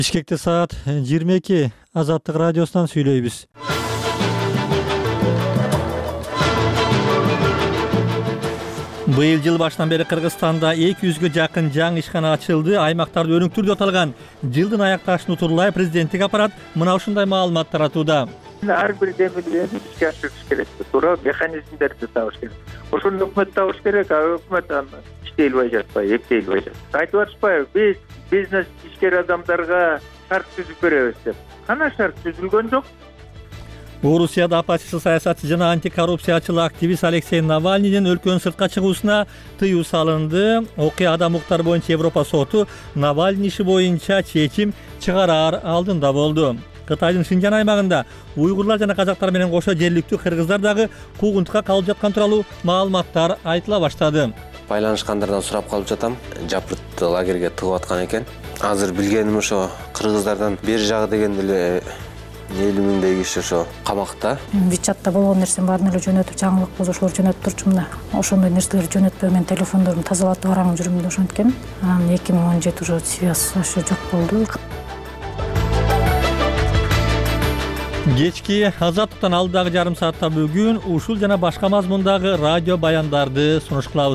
Бишкекте саат 22 Азаттык радиосунан сүйлөйбүз. Быйыл жыл башынан бери Кыргызстанда 200гө жакын жаңы ишкана ачылды. Аймактарды өнүктүрүүдө аталган жылдын аякташын утурлай президенттик аппарат мына ушундай маалымат таратууда. Ар бир демилгени ишке ашырыш керек. Туура механизмдерди табыш керек. Ошону өкмөт табыш керек, өкмөт аны иштелбей жатпайбы, эптелбей жатпайбы. Айтып атышпайбы, биз бизнес ишкер адамдарга шарт түзүп беребиз деп. Кана шарт түзүлгөн жок. Орусияда оппозиция саясатчы жана антикоррупциячыл активист Алексей Навальныйдын өлкөнүн сыртка чыгуусуна тыюу салынды. Окуя адам укуктары боюнча Европа соту Навальный иши боюнча чечим чыгараар алдында болду. Кытайдын Шинжан аймагында уйгурлар жана казактар менен кошо жергиликтүү кыргыздар дагы куугунтукка калып жаткан тууралуу маалыматтар айтыла баштады. Байланышкандардан сурап калып жатам. Жапыртты лагерге тыгып аткан экен. Азыр билгеним ошо кыргыздардан бери жагы дегенде эле 50 миңдей киши ошо камакта. Вичатта болгон нерсени баарын эле жөнөтүп, жаңылык бузушуулар жөнөтүп турчумун. Ошондой нерселерди жөнөтпөй мен телефондорумду тазалатып барам жүрүмүн ошонткен. Анан 2017 уже связь ошо жок болду. Кечки Азаттыктан алдыдагы жарым саатта бүгүн ушул жана башка мазмундагы радио баяндарды сунуш кылабыз.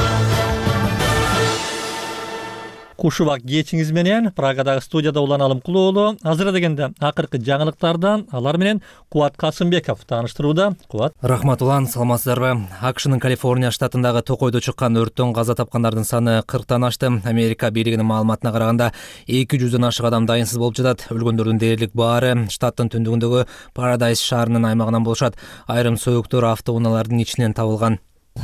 Кушубак кечиңиз менен Прагадагы студияда Улан Алымкулуу. Азыр дегенде акыркы жаңылыктардан алар менен Кубат Касымбеков тааныштырууда. Кубат. Рахмат Улан, саламатсыздарбы? AQShnын Калифорния штатындагы токойдо чыккан өрттөн каза тапкандардын саны 40тан ашты. Америка бийлигинин маалыматына караганда 200дөн ашык адам дайынсыз болуп жатат. Өлгөндөрдүн дээрлик баары штаттын түндүгүндөгү Paradise шаарынын аймагынан болушат. Айрым сөйүктөр автоунаалардын ичинен табылган.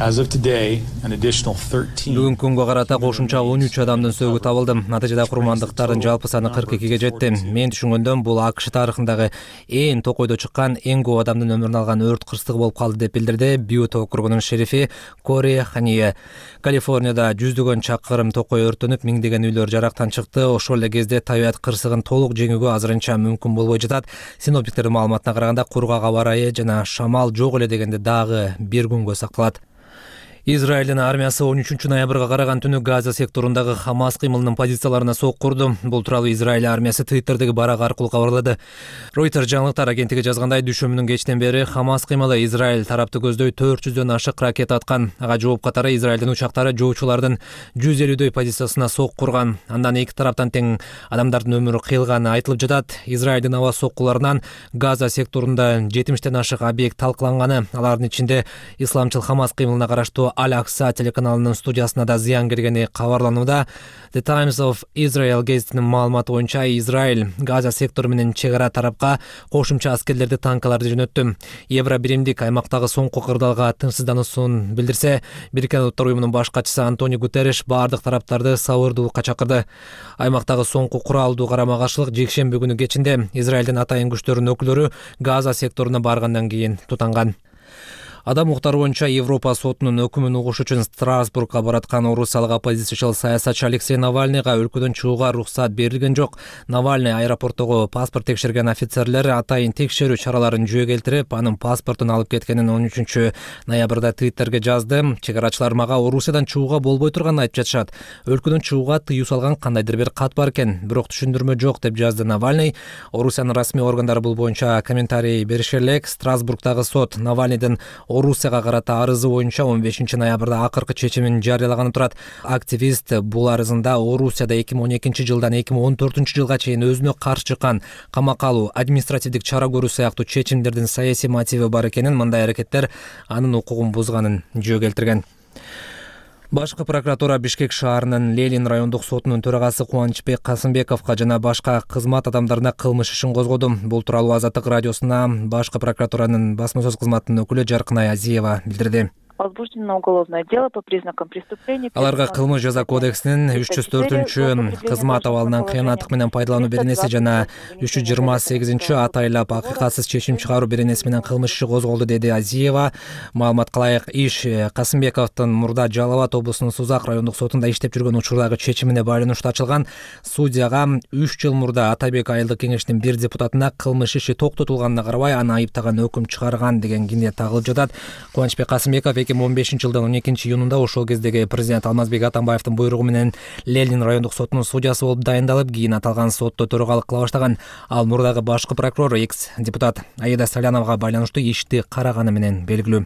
Бүгүнкү күнгө карата кошумча 13 адамдын сөөгү табылды. Натыйжада курмандыктардын жалпы саны 42ге жетти. Мен түшүнгөндө бул AQSh тарыхындагы эң токойдо чыккан, эң көп адамдын өмүрүн алган өрт кырсыгы болуп калды деп билдирди Бьют округунун шерифи Кори Хание. Калифорнияда жүздөгөн чакырым токой өрттөнүп, миңдеген үйлөр жарактан чыкты. Ошол эле кезде табиат кырсыгын толук жеңүүгө азырынча мүмкүн болбой жатат. Синоптиктердин маалыматына караганда кургак аба ырайы жана шамал жок эле дегенде дагы бир күнгө сакталат. Израилдин армиясы 13 ноябрга караган түнү Газа секторундагы Хамас кыймылынын позицияларына сок курду. Бул тууралуу Израиль армиясы Twitterдеги барак аркылуу кабарлады. Reuters жаңылыктар агенттиги жазгандай, дүйшөмүнүн кечинен бери Хамас кыймылы Израиль тарапты көздөй 400дөн ашык ракета аткан. Ага жооп катары Израилдин учактары жоочулардын 150дөй позициясына сок курган. Андан эки тараптан тең адамдардын өмүрү кыйылганы айтылып жатат. Израилдин аба соккуларынан Газа секторунда 70ден ашык объект талкаланганы. Алардын ичинде исламчыл Хамас кыймылына караштуу Al-Aqsa телеканалынын студиясына да зыян келгени кабарланууда. The Times of Israel гезитинин маалыматы боюнча Израиль Газа сектору менен чек ара тарапка кошумча аскерлерди, танкаларды жөнөттү. Евро биримдик аймактагы соңку кырдаалга тынчсыздануусун билдирсе, Бириккен Улуттар уюмунун баш катчысы Антонио Гутерриш баардык тараптарды сабырдуулукка чакырды. Аймактагы соңку куралдуу карама-каршылык жекшемби күнү кечинде Израилдин атайын күчтөрүнүн өкүлдөрү Газа секторуна баргандан кийин тутанган. Адам укуктары боюнча Европа сотунун өкүмүн угуш үчүн Страсбургга бараткан орусиялык оппозициячыл саясатчы Алексей Навальныйга өлкөдөн чыгууга уруксат берилген жок. Навальный аэропорттогу паспорт текшерген офицерлер атайын текшерүү чараларын жүйө келтирип, анын паспортун алып кеткенин 13 ноябрда Twitterге жазды. Чегарачылар мага Орусиядан чыгууга болбой турганын айтып жатышат. Өлкөдөн чыгууга тыюу салган кандайдыр бир кат бар экен, бирок түшүндүрмө жок деп жазды Навальный. Орусиянын расмий органдары бул боюнча комментарий бериши элек. Страсбургдагы сот Навальныйдын Орусияга карата арызы боюнча 15 ноябрда акыркы чечимин жарыялаганы турат. Активист бул арызында Орусияда 2012 жылдан 2014 жылга чейин өзүнө каршы чыккан камакка алуу, административдик чара көрүү сыяктуу чечимдердин саясий мотиви бар экенин, мындай аракеттер анын укугун бузганын жөө келтирген. Башкы прокуратура Бишкек шаарынын Ленин райондук сотунун төрагасы Кубанычбек Касымбековго жана башка кызмат адамдарына кылмыш ишин козгоду. Бул тууралуу Азаттык радиосуна башкы прокуратуранын басма сөз кызматынын өкүлү Жаркынай Азиева билдирди. Возбуждено уголовное дело по признакам преступления. Аларга кылмыш жаза кодексинин 304 кызмат абалынан кыянаттык менен пайдалануу беренеси жана 328 атайлап акыйкатсыз чечим чыгаруу беренеси менен кылмыш иши козголду, деди Азиева. Маалыматка ылайык, иш Касымбековдун мурда Жалал Абад облусунун Сузак райондук сотунда иштеп жүргөн учурдагы чечимине байланыштуу ачылган. Судьяга 3 жыл мурда Атайбек айылдык кеңештин бир депутатына кылмыш иши токтотулганына карабай аны айыптаган өкүм чыгарган деген кине тагылып жатат. Кубанычбек Касымбеков 2015-жылдын 12-июнунда ошол кездеги президент Алмазбек Атамбаевдин буйругу менен Ленин райондук сотунун судьясы болуп дайындалып, кийин аталган сотто төрагалык кыла баштаган. Ал мурдагы башкы прокурор экс-депутат Аида Саляновага байланыштуу ишти караганы менен белгилүү.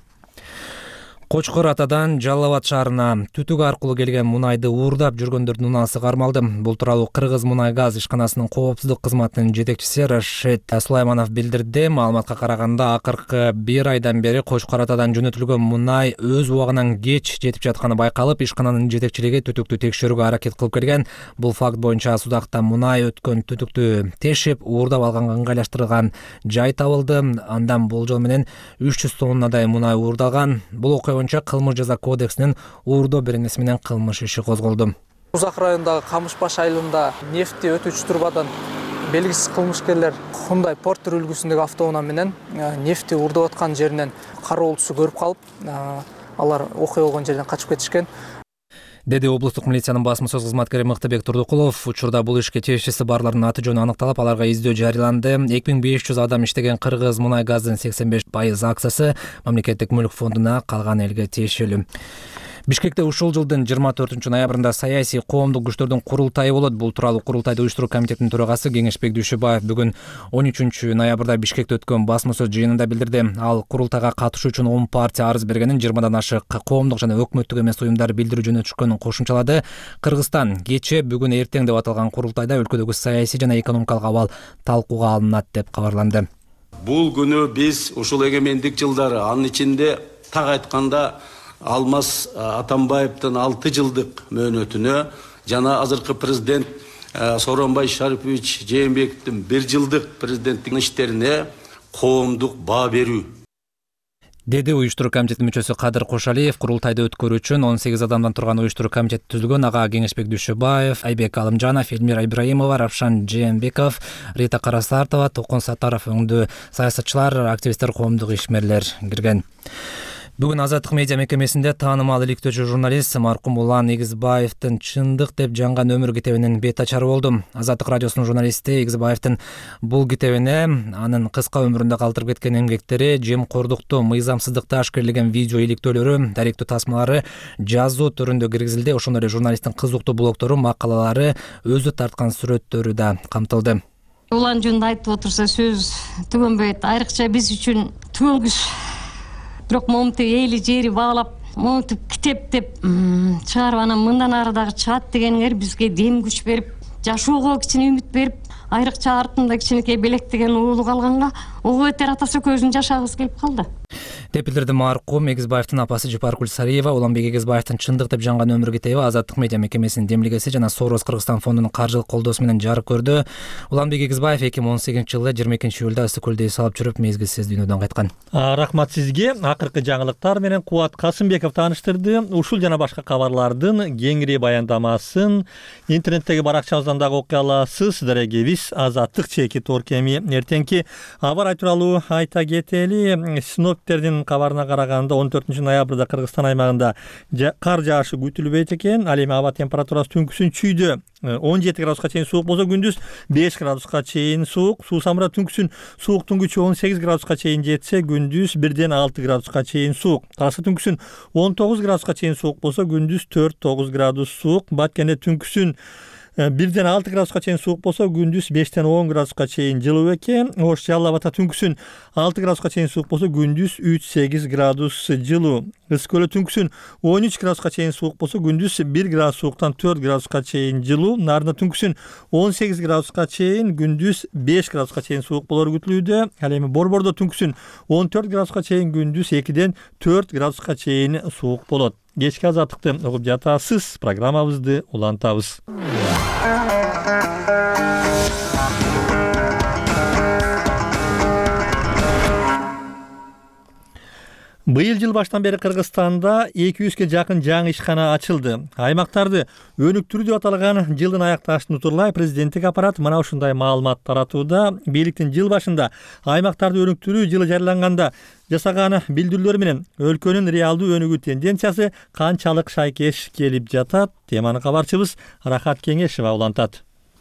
Кочкор Атадан Жалал Абад шаарына түтүк аркылуу келген мунайды уурдап жүргөндөрдүн унаасы кармалды. Бул тууралуу Кыргыз мунай газ ишканасынын коопсуздук кызматынын жетекчиси Рашид Сулайманов билдирди. Маалыматка караганда, акыркы 1 айдан бери Кочкор Атадан жөнөтүлгөн мунай өз убагынан кеч жетип жатканы байкалып, ишкананын жетекчилиги түтүктү текшерүүгө аракет кылып келген. Бул факт боюнча судакта мунай өткөн түтүктү тешип, уурдап алганга ыңгайлаштырылган жай табылды. Андан болжол менен 300 тоннадай мунай уурдалган. Бул боюнча кылмыш жаза кодексинин уурдоо беренеси менен кылмыш иши козголду. Узак районундагы Камышбаш айылында нефти өтүүчү турбадан белгисиз кылмышкерлер Hyundai Porter үлгүсүндөгү автоунаа менен нефти уурдап аткан жеринен кароолчусу көрүп калып, алар окуя болгон жерден качып кетишкен. Деди облустук милициянын басма сөз кызматкери Мыктыбек Турдукулов. Учурда бул ишке тиешеси барлардын аты жөнү аныкталып, аларга издөө жарыяланды. 2500 адам иштеген Кыргыз мунай газдын 85% акциясы мамлекеттик мүлк фондуна, калган элге тиешелүү. Бишкекте ушул жылдын 24 ноябрында саясий коомдук күчтөрдүн курултайы болот. Бул тууралуу курултайды уюштуруу комитетинин төрагасы Кеңешбек Дүйшөбаев бүгүн 13 ноябрда Бишкекте өткөн басма сөз жыйынында билдирди. Ал курултайга катышуу үчүн 10 партия арыз бергенин, 20дан ашык коомдук жана өкмөттүк эмес уюмдар билдирүү жөнөтүшкөнүн кошумчалады. Кыргызстан кече, бүгүн, эртең деп аталган курултайда өлкөдөгү саясий жана экономикалык абал талкууга алынат деп кабарланды. Бул күнү биз ушул эгемендик жылдары, анын ичинде так айтканда Алмаз Атамбаевдин 6 жылдык мөөнөтүнө жана азыркы президент Сооронбай Шарипович Жээнбековдин 1 жылдык президенттик иштерине коомдук баа берүү. Деди уюштуруу комитетинин мүчөсү Кадыр Кошалиев. Курултайды өткөрүү үчүн 18 адамдан турган уюштуруу комитет түзүлгөн. Ага Кеңешбек Дүйшөбаев, Айбек Алымжанов, Элмира Ибраимова, Равшан Жээнбеков, Рита Карасартова, Токун Саттаров өңдүү саясатчылар, активисттер, коомдук ишмерлер кирген. Бүгүн Азаттык медиа мекемесинде таанымал иликтөөчү журналист маркум Улан Эгизбаевдин Чындык деп жанган өмүр китебинин бет ачары болду. Азаттык радиосунун журналисти Эгизбаевдин бул китебине анын кыска өмүрүндө калтырып кеткен эмгектери, жемкордукту, мыйзамсыздыкты ашкерлеген видео иликтөөлөрү, даректүү тасмалары жазуу түрүндө киргизилди. Ошондой эле журналисттин кызыктуу блогтору, макалалары, өзү тарткан сүрөттөрү да камтылды. Улан жөнүндө айтып отурса сөз түгөнбөйт. Айрыкча биз үчүн түгөнгүс. Бирок момунтип эли жери баалап, момунтип китеп деп чыгарып, анан мындан ары дагы чыгат дегениңер бизге дем күч берип, жашоого кичине үмүт берип, айрыкча артында кичинекей белек деген уулу калганга, ого өтер атасы көзүн жашагыбыз келип калды. Деп билдирди маркум Эгизбаевдин апасы Жыпаркүл Сариева. Уланбек Эгизбаевдин Чындык деп жанган өмүр китеби Азаттык медиа мекемесинин демилгеси жана Сорос Кыргызстан фондунун каржылык колдоосу менен жарык көрдү. Уланбек Эгизбаев 2018-жылы 22-июлда ысык көлдө эс алып жүрүп, мезгилсиз дүйнөдөн кайткан. Рахмат сизге. Акыркы жаңылыктар менен Кубат Касымбеков тааныштырды. Ушул жана башка кабарлардын кеңири баяндамасын интернеттеги баракчабыздан дагы окуй аласыз. Дарегебиз Азаттык /Торкеми. Эртеңки абар тууралуу айта кетели. Синоптиктердин кабарына караганда 14 ноябрда Кыргызстан аймагында кар жаашы күтүлбөйт экен. Ал эми аба температурасы түнкүсүн 17 градуска чейин суук болсо, күндүз 5 градуска чейин суук. Суу самыра түнкүсүн сууктун күчү 18 градуска чейин жетсе, күндүз 1-6 градуска чейин суук. Тараса түнкүсүн 19 градуска чейин суук болсо, күндүз 4-9 градус суук. Баткенде түнкүсүн 1-6 градуска чейин суук болсо, күндүз 5-10 градуска чейин жылуу экен. Ош Жалал Абадта түнкүсүн 6 градуска чейин суук болсо, күндүз 3-8 градус жылуу. Ысык көлдө түнкүсүн 13 градуска чейин суук болсо, күндүз 1 градус сууктан 4 градуска чейин жылуу. Нарында түнкүсүн 18 градуска чейин, күндүз 5 градуска чейин суук болору күтүлүүдө. Ал эми Борбордо түнкүсүн 14 градуска чейин, күндүз 2-4 градуска чейин суук болот. Кечки азаттыкты угуп жатасыз. Программабызды улантабыз. Быйыл жыл баштан бери Кыргызстанда 200ге жакын жаңы ишкана ачылды. Аймактарды өнүктүрүү деп аталган жылдын аякташын утурлай президенттик аппарат мына ушундай маалымат таратууда. Бийликтин жыл башында аймактарды өнүктүрүү жылы жарыяланганда жасаган билдирүүлөр менен өлкөнүн реалдуу өнүгүү тенденциясы канчалык шайкеш келип жатат? Теманы кабарчыбыз Рахат Кеңешева улантат.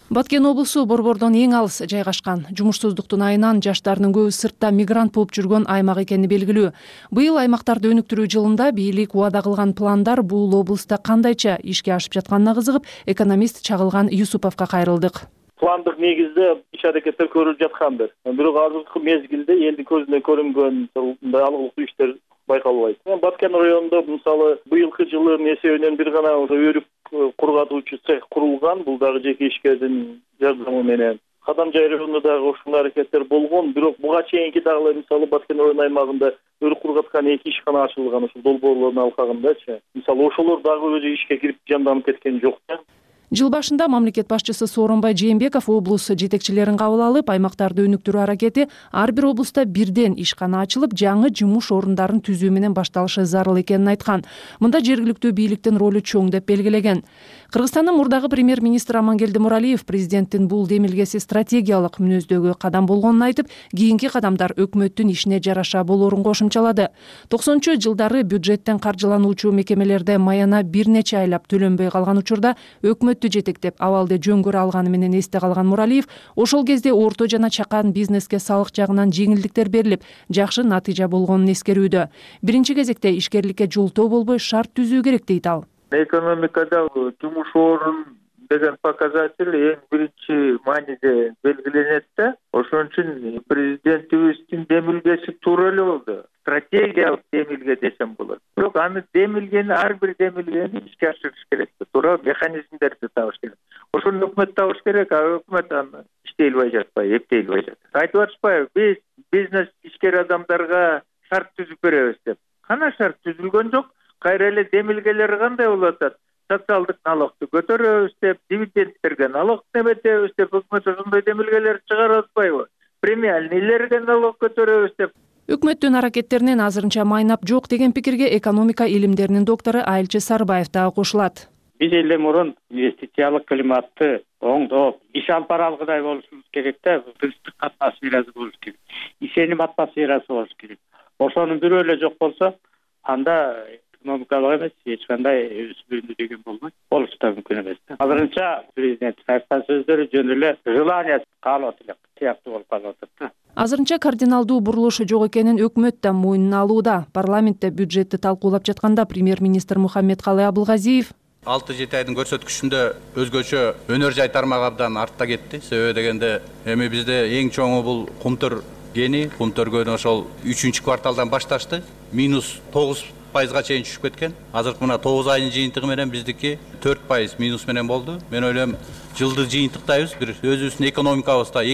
Баткен облусу Борбордон эң алыс жайгашкан. Жумушсуздуктун айынан жаштардын көбү сыртта мигрант болуп жүргөн аймак экени белгилүү. Быйыл аймактарды өнүктүрүү жылында бийлик убада кылган пландар бул облуста кандайча ишке ашып жатканына кызыгып, экономист Чагылган Юсуповго кайрылдык. Пландык негизде иш аракеттер көрүлүп жаткандыр. Бирок азыркы мезгилде элдин көзүнө көрүнгөн алгылыктуу иштер байкалбайт. Баткен районунда мисалы быйылкы жылдын эсебинен бир гана өрүк кургатуучу цех курулган. Бул дагы жеке ишкердин жардамы менен. Кадамжай районунда дагы ушундай аракеттер болгон. Бирок буга чейинки дагы мисалы Баткен район аймагында өрүк кургаткан 2 ишкана ачылган ушул долбоорлордун алкагындачы. Мисалы ошолор дагы өзү ишке кирип жанданып кеткен жок. Жыл башында мамлекет башчысы Сооронбай Жээнбеков облус жетекчилерин кабыл алып, аймактарды өнүктүрүү аракети ар бир облуста бирден ишкана ачылып, жаңы жумуш орундарын түзүү менен башталышы зарыл экенин айткан. Мында жергиликтүү бийликтин ролу чоң деп белгилеген. Кыргызстандын мурдагы премьер-министри Амангелди Муралиев президенттин бул демилгеси стратегиялык мүнөздөгү кадам болгонун айтып, кийинки кадамдар өкмөттүн ишине жараша болоорун кошумчалады. 90-жылдары бюджеттен каржылануучу мекемелерде маяна бир нече айлап төлөнбөй калган учурда өкмөттү жетектеп абалды жөн көрө алганы менен эсте калган Муралиев, ошол кезде орто жана чакан бизнеске салык жагынан жеңилдиктер берилип, жакшы натыйжа болгонун эскерүүдө. Биринчи кезекте ишкерликке жолтоо болбой шарт түзүү керек дейт ал. Экономикада жумуш орун деген показатель эң биринчи мааниде белгиленет да. Ошон үчүн президентибиздин демилгеси туура эле болду. Стратегиялык демилге десем болот. Бирок аны демилгени ар бир демилгени ишке ашырыш керек. Туура механизмдерди табыш керек. Ошону өкмөт табыш керек, өкмөт аны иштей албай жатпайбы, эптей албай жатат. Айтып атышпайбы, биз бизнес ишкер адамдарга шарт түзүп беребиз деп. Кана шарт түзүлгөн жок. Кайра эле демилгелери кандай болуп атат? Социалдык налогду көтөрөбүз деп, дивидендтерге налог неметебиз деп өкмөт ошондой демилгелер чыгарып атпайбы? Премиальныйлерге налог көтөрөбүз деп. Өкмөттүн аракеттеринен азырынча майнап жок деген пикирге экономика илимдеринин доктору Айылчы Сарбаев дагы кошулат. Биз эле мурун инвестициялык климатты оңдоп, иш алып бара алгыдай болушубуз керек да, тынчтык атмосферасы болуш керек. Ишеним атмосферасы болуш керек. Ошонун бирөө эле жок болсо, анда экономикалык эмес, эч кандай өсүмдү деген болбойт. Болушу да мүмкүн эмес. Азырынча президенттин айткан сөздөрү жөн эле желание каалап эле сыяктуу болуп калып атат да. Азырынча кардиналдуу бурулуш жок экенин өкмөт да мойнуна алууда. Парламентте бюджетти талкуулап жатканда премьер-министр Мухаммедкалый Абылгазиев 6-7 айдын көрсөткүчүндө өзгөчө өнөр жай тармагы абдан артта кетти. Себеби дегенде эми бизде эң чоңу бул кумтөр гени, кумтөр гөнү ошол 3-кварталдан башташты. Минус 9%га чейин түшүп кеткен. Азыркы мына 9 айдын жыйынтыгы менен биздики 4% минус менен болду. Мен ойлойм, жылды жыйынтыктайбыз, бир өзүбүздүн экономикабызда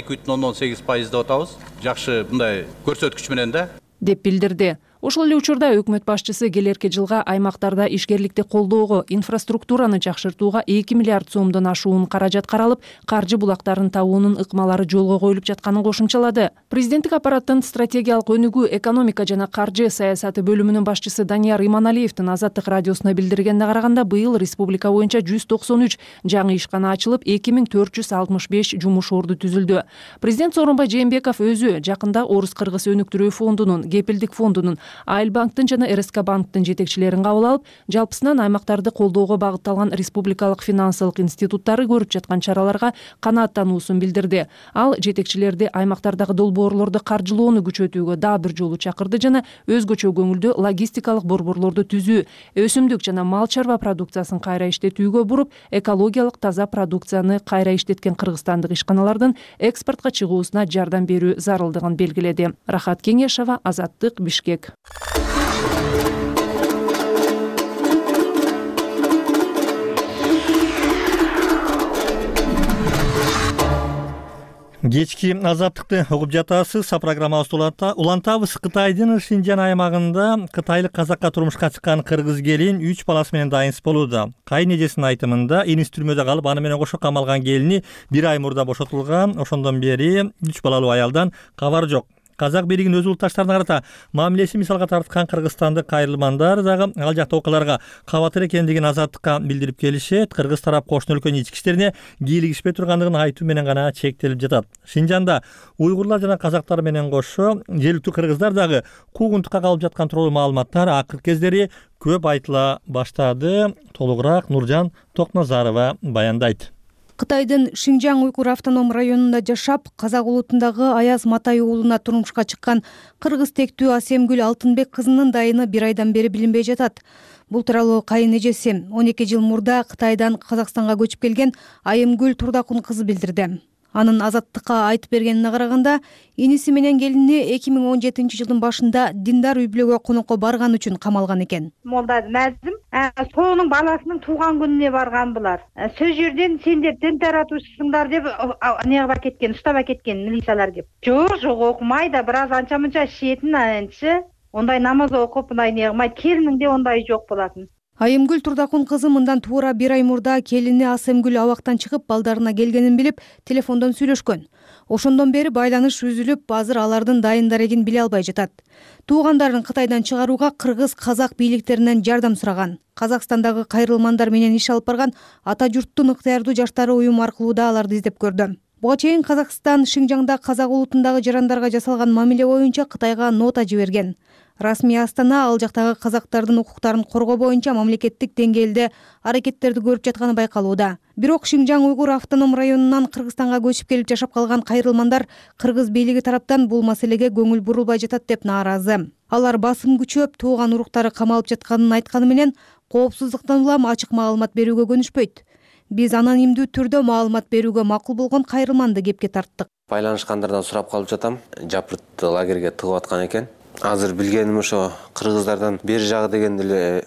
2,8% деп атабыз. Жакшы мындай көрсөткүч менен да деп билдирди. Ошол эле учурда өкмөт башчысы келерки жылга аймактарда ишкерликти колдоого, инфраструктураны жакшыртууга 2 миллиард сомдон ашуун каражат каралып, каржы булактарын табуунун ыкмалары жолго коюлуп жатканын кошумчалады. Президенттик аппараттын стратегиялык өнүгүү, экономика жана каржы саясаты бөлүмүнүн башчысы Данияр Иманалиевдин Азаттык радиосуна билдиргенине караганда, быйыл республика боюнча 193 жаңы ишкана ачылып, 2465 жумуш орду түзүлдү. Президент Сооронбай Жээнбеков өзү жакында Орус-Кыргыз өнүктүрүү фондунун, Кепилдик фондунун, Айыл банктын жана РСК банктын жетекчилерин кабыл алып, жалпысынан аймактарды колдоого багытталган республикалык финансылык институттары көрүп жаткан чараларга канааттануусун билдирди. Ал жетекчилерди аймактардагы долбоорлорду каржылоону күчөтүүгө дагы бир жолу чакырды жана өзгөчө көңүлдүү логистикалык борборлорду түзүү, өсүмдүк жана мал чарба продукциясын кайра иштетүүгө буруп, экологиялык таза продукцияны кайра иштеткен кыргызстандык ишканалардын экспортко чыгуусуна жардам берүү зарылдыгын белгиледи. Рахат Кеңешова, Азаттык, Бишкек. Кечки Азаттыкты угуп жатасыз. Программабызды улантабыз. Кытайдын Шинжан аймагында кытайлык казакка турмушка чыккан кыргыз келин 3 баласы менен дайынсыз болууда. Кайын эжесинин айтымында, эниси түрмөдө калып, аны менен кошо камалган келини 1 ай мурда бошотулган. Ошондон бери 3 балалуу аялдан кабар жок. Казак бийлигинин өз улутташтарына карата мамилеси мисалга тарткан кыргызстандык кайрылмандар дагы ал жакта окуяларга кабатыр экендигин Азаттыкка билдирип келишет. Кыргыз тарап кошуна өлкөнүн ички иштерине кийлигишпей тургандыгын айтуу менен гана чектелип жатат. Шинжанда уйгурлар жана казактар менен кошо жергиликтүү кыргыздар дагы куугунтукка калып жаткан тууралуу маалыматтар акыркы кездери көп айтыла баштады. Толугураак Нуржан Токназарова баяндайт. Кытайдын Шинжаң уйгур автоном районунда жашап, Казак улутундагы Аяз Матай уулуна турмушка чыккан кыргыз тектүү Асемгүл Алтынбек кызынын дайыны 1 айдан бери билинбей жатат. Бул тууралуу кайын эжеси 12 жыл мурда Кытайдан Казакстанга көчүп келген Айымгүл Турдакун кызы билдирди. Анын Азаттыкка айтып бергенине караганда, иниси менен келини 2017 жылдын башында диндар үй-бүлөгө конокко барган үчүн камалган экен. Молда Мәзим сонун баласынын тууган күнүнө барган булар. Сөз жерден сендер дин таратуучусуңдар деп неге бар кеткен, уштап кеткен милициялар кеп. Жок, окумай да бир аз анча-мынча шиетин анчы. Ондай намаз окуп, мындай не кылмайт. Келининде ондай жок болатын. Айымгүл Турдакун кызы мындан туура 1 ай мурда келини Асемгүл абактан чыгып балдарына келгенин билип, телефондон сүйлөшкөн. Ошондон бери байланыш үзүлүп, азыр алардын дайын дарегин биле албай жатат. Туугандарын Кытайдан чыгарууга кыргыз казак бийликтеринен жардам сураган. Казакстандагы кайрылмандар менен иш алып барган ата журттун ыктыярдуу жаштары уюм аркылуу да аларды издеп көрдү. Буга чейин Казакстан Шинжаңда казак улутундагы жарандарга жасалган мамиле боюнча Кытайга нота жиберген. Расмий Астана ал жактагы казактардын укуктарын коргоо боюнча мамлекеттик деңгээлде аракеттерди көрүп жатканы байкалууда. Бирок Шинжаң уйгур автоном районунан Кыргызстанга көчүп келип жашап калган кайрылмандар кыргыз бийлиги тараптан бул маселеге көңүл бурулбай жатат деп нааразы. Алар басым күчөп, тууган уруктары камалып жатканын айтканы менен коопсуздуктан улам ачык маалымат берүүгө көнүшпөйт. Биз анонимдүү түрдө маалымат берүүгө макул болгон кайрылманды кепке тарттык. Байланышкандардан сурап калып жатам. Жапырт лагерге тыгып аткан экен. Азыр билгеним ошо кыргыздардан бери жагы дегенде эле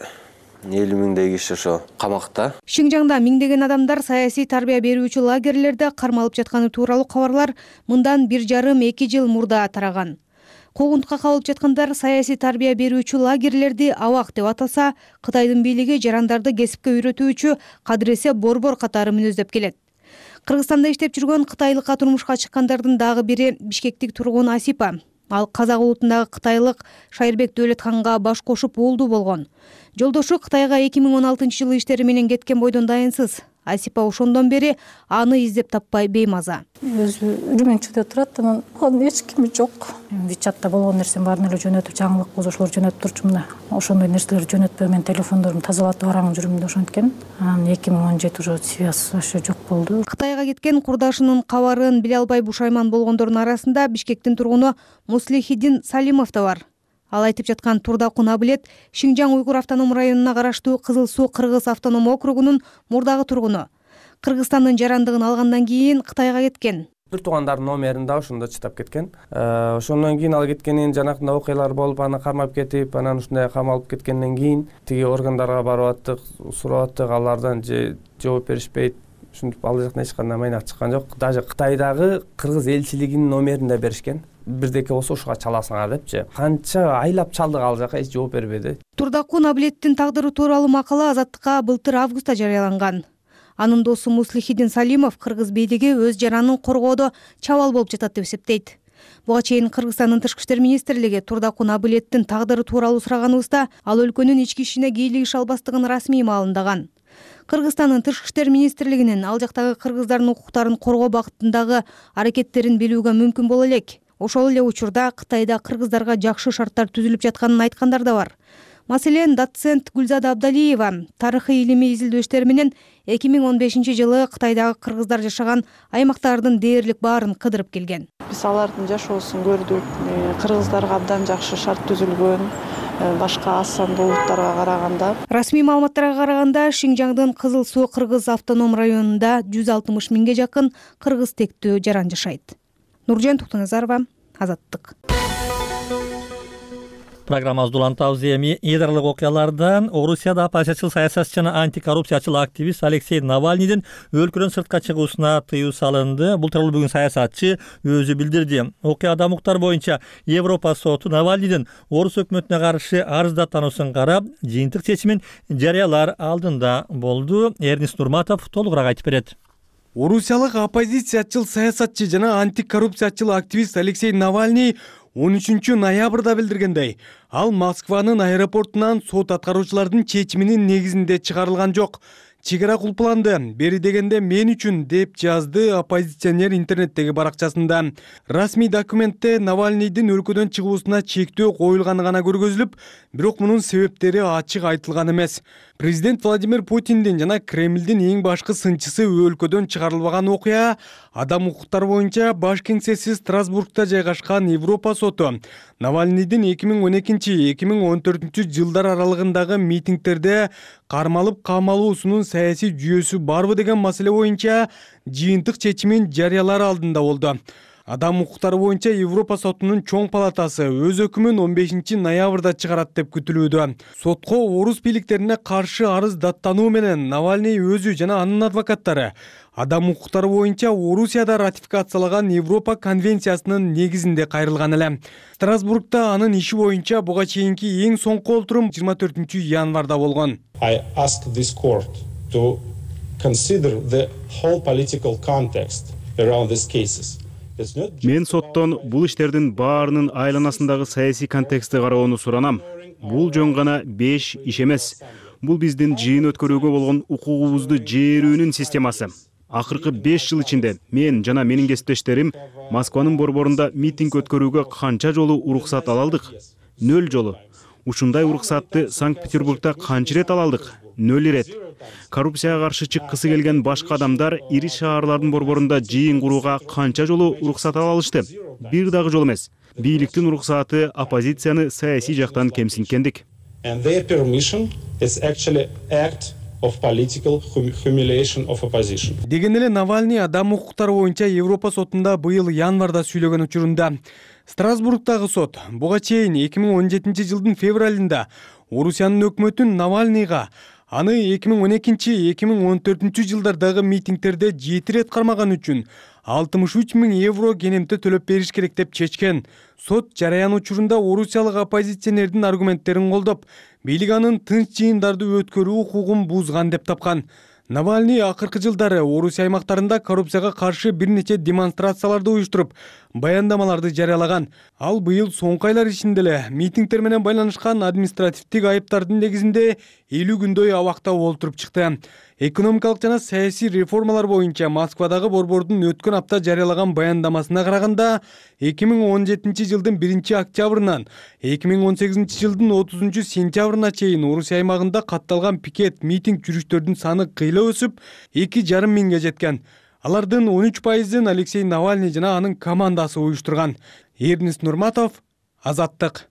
50 миңдей киши ошо камакта. Шинжаңда миңдеген адамдар саясий тарбия берүүчү лагерлерде кармалып жатканы тууралуу кабарлар мындан 1,5-2 жыл мурда тараган. Куугунтукка кабылып жаткандар саясий тарбия берүүчү лагерлерди абак деп атаса, Кытайдын бийлиги жарандарды кесипке үйрөтүүчү кадыресе борбор катары мүнөздөп келет. Кыргызстанда иштеп жүргөн кытайлыкка турмушка чыккандардын дагы бири Бишкектик тургун Асипа. Ал казак улутундагы кытайлык Шайырбек Дөөлөтканга баш кошуп уулдуу болгон. Жолдошу Кытайга 2016 жылы иштери менен кеткен бойдон дайынсыз. Асипа ошондон бери аны издеп таппай беймаза. Өзү Үрүмөнчүдө турат, анан анын эч кими жок. Вичатта болгон нерсени баарын эле жөнөтүп, жаңылык бузушуулар жөнөтүп турчумун да. Ошондой нерселерди жөнөтпөй мен телефондорумду тазалатып барам жүрүм да ошонткен. Анан 2017 уже связь вообще жок болду. Кытайга кеткен курдашынын кабарын биле албай бушайман болгондордун арасында Бишкектин тургуну Муслихидин Салимов да бар. Ал айтып жаткан Турдакун Абилет Шинжаң уйгур автоном районуна караштуу Кызыл Суу кыргыз автоном округунун мурдагы тургуну. Кыргызстандын жарандыгын алгандан кийин Кытайга кеткен. Бир туугандардын номерин да ошондо чытап кеткен. Ошондон кийин ал кеткенин жанакында окуялар болуп, аны кармап кетип, анан ушундай камалып кеткенден кийин тиги органдарга барып аттык, сурап аттык, алардан же жооп беришпейт. Ушинтип ал жактан эч кандай майнак чыккан жок. Даже Кытайдагы кыргыз элчилигинин номерин да беришкен. Бирдеке болсо ушуга чаласыңар депчи. Канча айлап чалдык, ал жака эч жооп бербеди. Турдакун Абилеттин тагдыры тууралуу макала Азаттыкка былтыр августта жарыяланган. Анын досу Муслихидин Салимов кыргыз бийлиги өз жаранын коргоодо чабал болуп жатат деп эсептейт. Буга чейин Кыргызстандын Тышкы иштер министрлиги Турдакун Абилеттин тагдыры тууралуу сураганыбызда ал өлкөнүн ички ишине кийлигише албастыгын расмий маалымдаган. Кыргызстандын Тышкы иштер министрлигинин ал жактагы кыргыздардын укуктарын коргоо бакытындагы аракеттерин билүүгө мүмкүн боло элек. Ошол эле учурда Кытайда кыргыздарга жакшы шарттар түзүлүп жатканын айткандар да бар. Маселен, доцент Гүлзада Абдалиева тарыхый илимий изилдөө иштери менен 2015 жылы Кытайдагы кыргыздар жашаган аймактардын дээрлик баарын кыдырып келген. Биз алардын жашоосун көрдүк. Кыргыздарга абдан жакшы шарт түзүлгөн. Башка аз сандуу улуттарга караганда. Расмий маалыматтарга караганда Шинжаңдын Кызыл Суу кыргыз автоном районунда 160 миңге жакын кыргыз тектүү жаран жашайт. Нуржан Туктаназарова, Азаттык. Программабызды улантабыз эми эдарлык окуялардан. Орусияда оппозициячыл саясатчы жана антикоррупциячыл активист Алексей Навальныйдын өлкөдөн сыртка чыгуусуна тыюу салынды. Бул тууралуу бүгүн саясатчы өзү билдирди. Окуяда муктар боюнча Европа соту Навальныйдын орус өкмөтүнө каршы арыздатуусун карап, жыйынтык чечимин жарыялар алдында болду. Эрнис Нурматов толугураак айтып берет. Орусиялык оппозициячыл саясатчы жана антикоррупциячыл активист Алексей Навальный 13 ноябрда билдиргендей, ал Москванын аэропортунан сот аткаруучулардын чечиминин негизинде чыгарылган жок. Чегара кулпуланды, бери дегенде мен үчүн, деп жазды оппозиционер интернеттеги баракчасында. Расмий документте Навальныйдын өлкөдөн чыгуусуна чектөө коюлганы гана көргөзүлүп, бирок мунун себептери ачык айтылган эмес. Президент Владимир Путиндин жана Кремлдин эң башкы сынчысы өлкөдөн чыгарылбаган окуя адам укуктары боюнча баш кеңсеси Страсбургда жайгашкан Европа соту Навальныйдын 2012-2014 жылдар аралыгындагы митингтерде кармалып камалуусунун саясий жүйөсү барбы деген маселе боюнча жыйынтык чечимин жарыялар алдында болду. Адам укуктары боюнча Европа сотунун чоң палатасы өз өкүмүн 15 ноябрда чыгарат деп күтүлүүдө. Сотко орус бийликтерине каршы арыз даттануу менен Навальный өзү жана анын адвокаттары адам укуктары боюнча Орусияда ратификациялаган Европа конвенциясынын негизинде кайрылган эле. Страсбургда анын иши боюнча буга чейинки эң соңку олтурум 24 январда болгон. I ask this court to consider the whole political context around these cases. Мен соттон бул иштердин баарынын айланасындагы саясий контекстти кароону суранам. Бул жөн гана 5 иш эмес. Бул биздин жыйын өткөрүүгө болгон укугубузду жээрүүнүн системасы. Акыркы 5 жыл ичинде мен жана менин кесиптештерим Москванын борборунда митинг өткөрүүгө канча жолу уруксат ала алдык? 0 жолу. Ушундай уруксатты Санкт-Петербургда канча ирет ала алдык? 0 ирет. Коррупцияга каршы чыккысы келген башка адамдар ири шаарлардын борборунда жыйын курууга канча жолу уруксат ала алышты? Бир дагы жол эмес. Бийликтин уруксаты оппозицияны саясий жактан кемсинткендик. And their permission is actually act of political humiliation of opposition. Деген эле Навальный адам укуктары боюнча Европа сотунда быйыл январда сүйлөгөн учурунда Страсбургдагы сот буга чейин 2017 жылдын февралында Орусиянын өкмөтүн Навальныйга аны 2012-2014 жылдардагы митингтерде 7 рет кармаган үчүн 63 000 евро кенемте төлөп бериш керек деп чечкен. Сот жараян учурунда орусиялык оппозиционердин аргументтерин колдоп, бийлик анын тынч жыйындарды өткөрүү укугун бузган деп тапкан. Навальный акыркы жылдары Орусия аймактарында коррупцияга каршы бир нече демонстрацияларды уюштуруп, баяндамаларды жарыялаган. Ал быйыл соңку айлар ичинде эле митингтер менен байланышкан административдик айыптардын негизинде 50 күндөй абакта олтуруп чыкты. Экономикалык жана саясий реформалар боюнча Москвадагы борбордун өткөн апта жарыялаган баяндамасына караганда 2017 жылдын 1 октябрынан 2018 жылдын 30 сентябрына чейин Орусия аймагында катталган пикет митинг жүрүштөрдүн саны кыйла өсүп 2,5 миңге жеткен. Алардын 13%-ын Алексей Навальный жана анын командасы уюштурган. Эрнест Нурматов, Азаттык.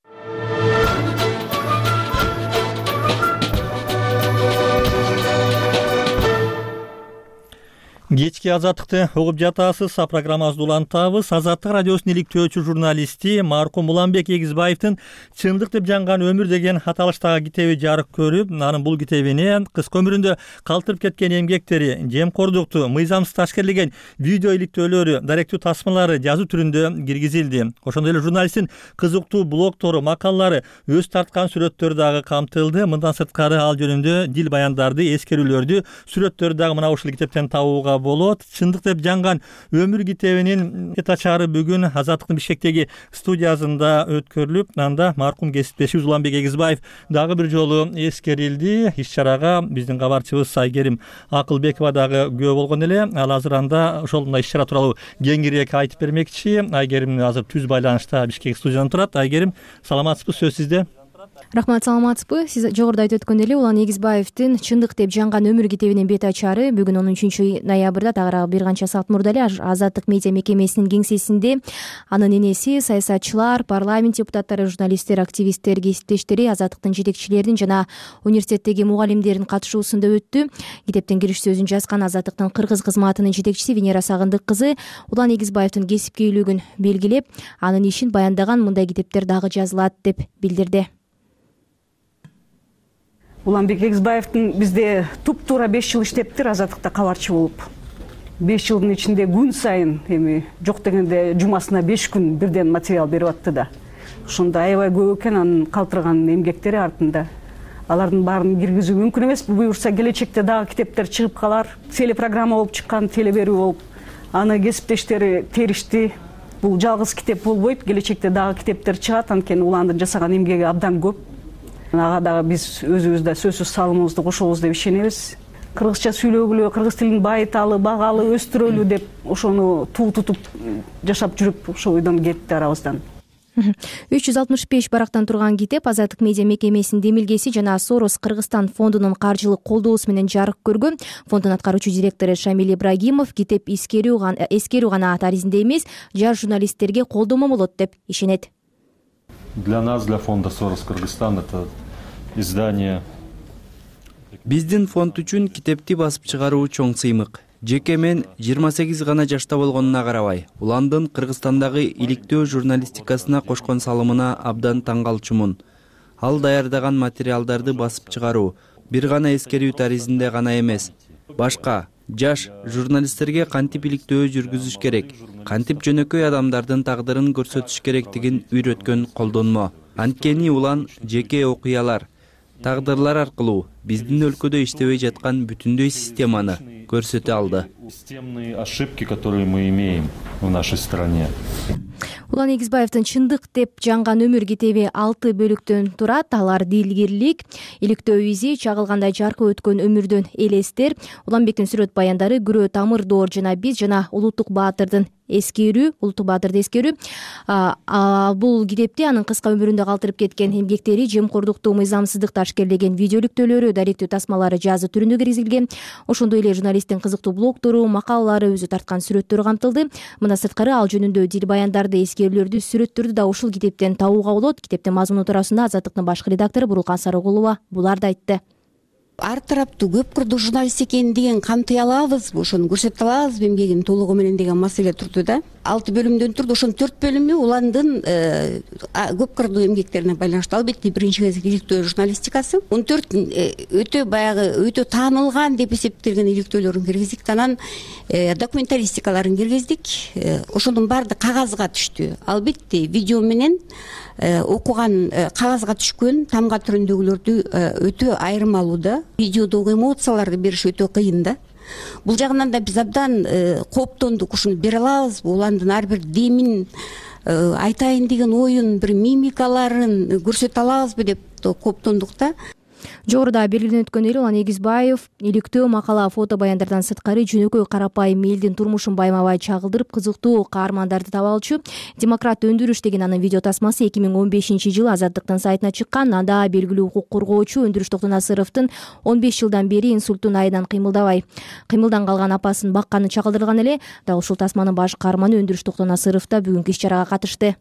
Кечки Азаттыкты угуп жатасыз. Программабызды улантабыз. Азаттык радиосунун иликтөөчү журналисти маркум Уланбек Эгизбаевдин «Чындык деп жанган өмүр» деген аталыштагы китеби жарык көрүп, анын бул китебине кыска өмүрүндө калтырып кеткен эмгектери, жемкордукту, мыйзамсыз ташкерлеген видео иликтөөлөрү, даректүү тасмалары жазуу түрүндө киргизилди. Ошондой эле журналисттин кызыктуу блогтору, макалалары, өз тарткан сүрөттөрү дагы камтылды. Мындан сырткары ал жөнүндө дил баяндарды, эскерүүлөрдү, сүрөттөрдү дагы мына ушул китептен табууга болот. «Чындык деп жанган өмүр» китебинин ачары бүгүн Азаттыктын Бишкектеги студиясында өткөрүлүп, анда маркум кесиптешибиз Уланбек Эгизбаев дагы бир жолу эскерилди. Иш-чарага биздин кабарчыбыз Айгерим Акылбекова дагы күбө болгон эле. Ал азыр анда ошол иш-чара тууралуу кеңирээк айтып бермекчи. Айгерим азыр түз байланышта Бишкек студиясында турат. Айгерим, саламатсызбы? Сөз сизде. Рахмат, саламатсызбы? Сиз жогоруда айтып өткөндөй эле Улан Эгизбаевдин «Чындык деп жанган өмүр» китебинин бет ачары бүгүн 13 ноябрда тагыраагы бир канча саат мурда эле Азаттык медиа мекемесинин кеңсесинде анын энеси, саясатчылар, парламент депутаттары, журналисттер, активисттер, кесиптештери, Азаттыктын жетекчилеринин жана университеттеги мугалимдердин катышуусунда өттү. Китептин кириш сөзүн жазган Азаттыктын кыргыз кызматынын жетекчиси Венера Сагындык кызы Улан Эгизбаевдин кесипкөйлүгүн белгилеп, анын ишин баяндаган мындай китептер дагы жазылат деп билдирди. Уланбек Эгизбаевдин бизде туп-туура 5 жыл иштептир Азаттыкта кабарчы болуп. 5 жылдын ичинде күн сайын эми жок дегенде жумасына 5 күн бирден материал берип атты да. Ошондо аябай көп экен анын калтырган эмгектери артында. Алардын баарын киргизүү мүмкүн эмес. Буюрса келечекте дагы китептер чыгып калар. Телепрограмма болуп чыккан, телеберүү болуп. Аны кесиптештери теришти. Бул жалгыз китеп болбойт. Келечекте дагы китептер чыгат. Анткени Уландын жасаган эмгеги абдан көп. Ага дагы биз өзүбүз да сөзсүз салымыбызды кошобуз деп ишенебиз. Кыргызча сүйлөгүлө, кыргыз тилин байыталы, багалы, өстүрөлү деп ошону туу тутуп жашап жүрүп, ошо ойдон кетти арабыздан. 365 барактан турган китеп Азаттык медиа мекемесинин демилгеси жана Сорос Кыргызстан фондунун каржылык колдоосу менен жарык көргөн. Фонддун аткаруучу директору Шамиль Ибрагимов китеп эскерүү гана таризинде эмес, жаш журналисттерге колдомо болот деп ишенет. Для нас, для фонда Сорос Кыргызстан, это издание. Биздин фонд үчүн китепти басып чыгаруу чоң сыймык. Жеке мен 28 гана жашта болгонуна карабай, уландын Кыргызстандагы иликтөө журналистикасына кошкон салымына абдан таң калчумун. Ал даярдаган материалдарды басып чыгаруу бир гана эскерүү таризинде гана эмес, башка жаш журналисттерге кантип иликтөө жүргүзүш керек, кантип жөнөкөй адамдардын тагдырын көрсөтүш керектигин үйрөткөн колдонмо. Анткени улан жеке окуялар, тагдырлар аркылуу биздин өлкөдө иштебей жаткан бүтүндөй системаны көрсөтө алды. Системные ошибки, которые мы имеем в нашей стране. Улан Эгизбаевдин Чындык деп жанган өмүр китеби 6 бөлүктөн турат. Алар дилгирлик, иликтөө изи, чагылгандай жаркы өткөн өмүрдөн элестер, Уланбектин сүрөт баяндары, күрөө тамыр доор жана биз жана Улуттук Баатырдын эскерүү, Улуттук Баатырды эскерүү. Бул китепти анын кыска өмүрүндө калтырып кеткен эмгектери, жемкордукту, мыйзамсыздыкты ашкерлеген видеолүктөлөрү, даректүү тасмалары жазуу түрүндө киргизилген. Ошондой эле журналисттин кызыктуу блогдору, макалалары, өзү тарткан сүрөттөрү камтылды. Мына сырткары ал жөнүндө дил баяндарды, эскерүүлөрдү, сүрөттөрдү да ушул китептен табууга болот. Китептин мазмуну туурасында Азаттыктын башкы редактору Бурулкан Сарыгулова буларды айтты. Ар тараптуу көп кырдуу журналист экенин деген камтый алабызбы, ошону көрсөтө алабызбы эмгегин толугу менен деген маселе турду да. 6 бөлүмдөн турду. Ошонун 4 бөлүмү уландын көп кырдуу эмгектерине байланыштуу. Албетте биринчи кезек иликтөө журналистикасы. 14 өтө баягы өтө таанылган деп эсептелген иликтөөлөрүн киргиздик, анан документалистикаларын киргиздик. Ошонун баардыгы кагазга түштү. Албетте видео менен окуган кагазга түшкөн тамга түрүндөгүлөрдү өтө айырмалуу да. Видеодогу эмоцияларды бериш өтө кыйын да. Бул жагынан да биз абдан кооптондук. Ушуну бере алабызбы? Уландын ар бир демин, айтайын деген оюн, бир мимикаларын көрсөтө алабызбы деп кооптондук да. Жогоруда белгиленип өткөн эле Улан Эгизбаев иликтөө макала, фото баяндардан сырткары жөнөкөй карапайым элдин турмушун байма-бай чагылдырып, кызыктуу каармандарды таба алчу. Демократ өндүрүш деген анын видео тасмасы 2015-жылы Азаттыктын сайтына чыккан. Анда белгилүү укук коргоочу Өндүрүш Токтонасыровдун 15 жылдан бери инсульттун айынан кыймылдан калган апасын бакканы чагылдырылган эле. Дал ушул тасманын баш каарманы Өндүрүш Токтонасыров да бүгүнкү иш-чарага катышты.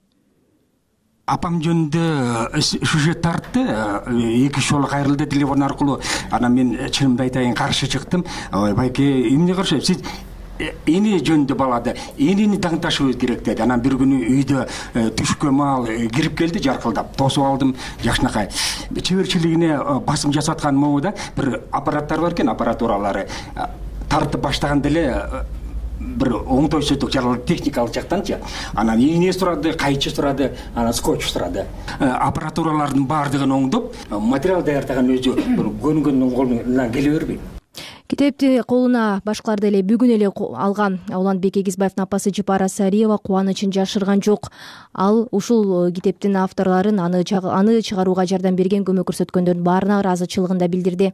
Апам жөнүндө сюжет тартты, 2 жолу кайрылды телефон аркылуу. Анан мен чынымды айтайын каршы чыктым. Ой, байке, эмне каршы? Сиз эни жөнүндө балады, энини таңташыбыз керек деди. Анан бир күнү үйдө түшкө маал кирип келди, жаркылдап тосуп алдым. Жакшынакай чеберчилигине басым жасаткан могу да, бир аппараттар бар экен, аппаратуралары тартып баштаганда эле бир оңтойсуздук жаралып техникалык жактанчы. Анан ийне сурады, кайчы сурады, анан скотч сурады. Аппаратуралардын баардыгын оңдоп, материал даярдаган өзү бир көнгөндүн колунан келе бербейт. Китепти колуна башкаларды эле бүгүн эле алган Уланбек Эгизбаевдин апасы Жыпара Сариева кубанычын жашырган жок. Ал ушул китептин авторлорун аны чыгарууга жардам берген, көмөк көрсөткөндөрдүн баарына ыраазычылыгын да билдирди.